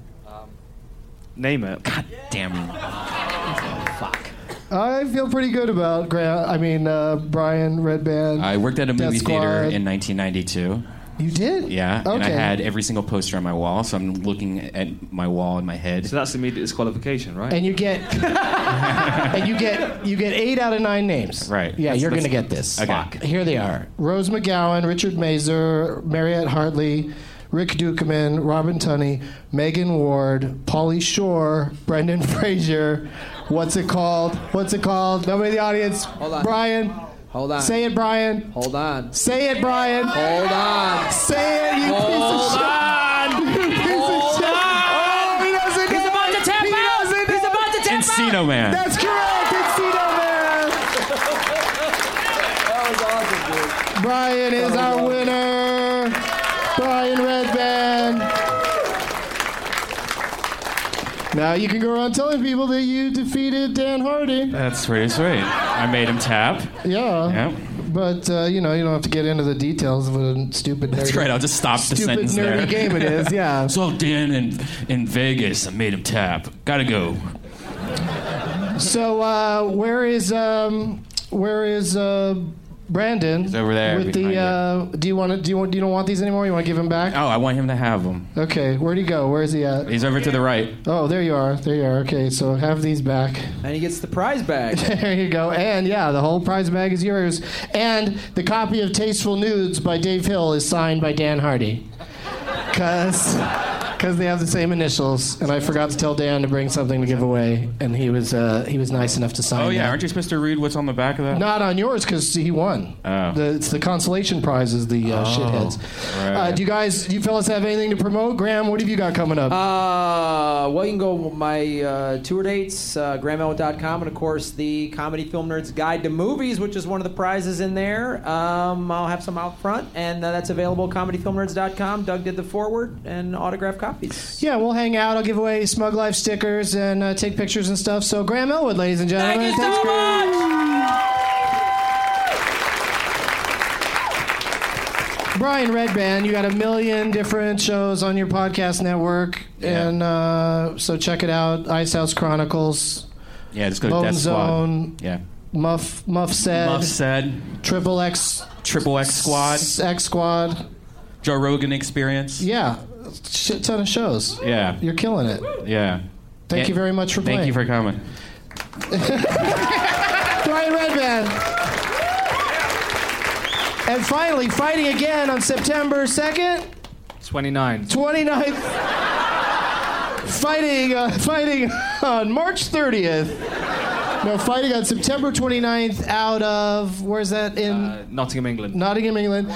Name it. God damn it. Fuck. I feel pretty good about Brian Red Band. I worked at a movie Death theater Squad. in 1992. You did? Yeah, Okay. and I had every single poster on my wall, so I'm looking at my wall in my head. So that's immediate disqualification, right? And you get and you get 8 out of 9 names. Right. Yeah, That's- you're that's- gonna get this. Okay. Fuck. Here they are: Rose McGowan, Richard Mazer, Mariette Hartley, Rick Dukeman, Robin Tunney, Megan Ward, Pauly Shore, Brendan Fraser. What's it called? Nobody in the audience. Hold on. Brian. Hold on. Say it, Brian. Hold on. Say it, Brian. Hold on. Say it, you piece of Hold shit. on. You piece of Hold shit. on. Oh, he doesn't He's know about it. to tap He out. doesn't He's know about to tap out. Encino Man. That's correct. Encino Man. That was awesome, dude. Brian is our winner. Brian Redband. Now you can go around telling people that you defeated Dan Hardy. That's pretty sweet. I made him tap. Yeah. Yeah. But, you don't have to get into the details of a stupid, nerdy... That's right. I'll just stop the stupid, sentence nerdy there. game it is, yeah. So Dan in Vegas, I made him tap. Gotta go. So, where is Brandon? He's over there With behind the, you don't want these anymore? You want to give him back? Oh, I want him to have them. Okay, where'd he go? Where is he at? He's over to the right. Oh, there you are. Okay, so have these back. And he gets the prize bag. There you go. And yeah, the whole prize bag is yours. And the copy of Tasteful Nudes by Dave Hill is signed by Dan Hardy. Because they have the same initials, and I forgot to tell Dan to bring something to give away, and he was nice enough to sign. Oh yeah, that. aren't you supposed to read what's on the back of that? Not on yours because he won. Oh. It's the consolation prize is the shitheads. Right. Do you fellas have anything to promote? Graham, what have you got coming up? Well, you can go my tour dates, GrahamElwood.com, and of course the Comedy Film Nerds Guide to Movies, which is one of the prizes in there. I'll have some out front, and that's available at ComedyFilmNerds.com. Doug did the forward and autographed copies. Yeah, we'll hang out. I'll give away Smug Life stickers and take pictures and stuff. So Graham Elwood, ladies and gentlemen. Thank you so much. Brian Redband, you got a million different shows on your podcast network, and so check it out. Ice House Chronicles. Yeah, just go to Bone Death Zone. Squad. Yeah. Muff Said. Muff Said. Triple X Squad. X Squad. Joe Rogan Experience. Yeah. Shit ton of shows. Yeah. You're killing it. Yeah. Thank you very much for playing. Thank you for coming. Brian Redband. And finally, fighting again on September 2nd? 29th. 29th. Fighting on March 30th. No, fighting on September 29th out of, where's that in? Nottingham, England. Nottingham, England.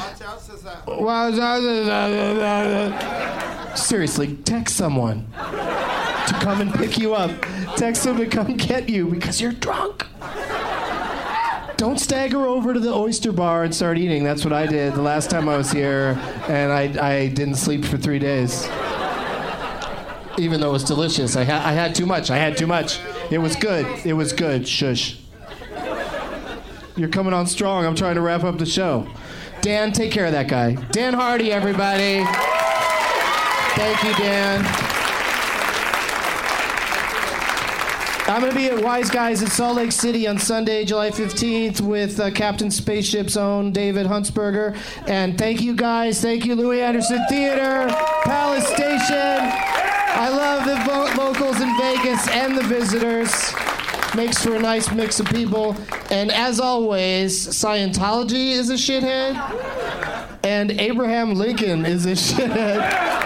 Seriously, text someone to come and pick you up. Text them to come get you because you're drunk. Don't stagger over to the oyster bar and start eating. That's what I did the last time I was here, and I didn't sleep for 3 days. Even though it was delicious, I had too much. It was good. Shush. You're coming on strong. I'm trying to wrap up the show. Dan, take care of that guy. Dan Hardy, everybody. Thank you, Dan. I'm going to be at Wise Guys in Salt Lake City on Sunday, July 15th with Captain Spaceship's own David Huntsberger. And thank you, guys. Thank you, Louis Anderson Theater, Palace Station. I love the locals in Vegas and the visitors. Makes for a nice mix of people. And as always, Scientology is a shithead. And Abraham Lincoln is a shithead.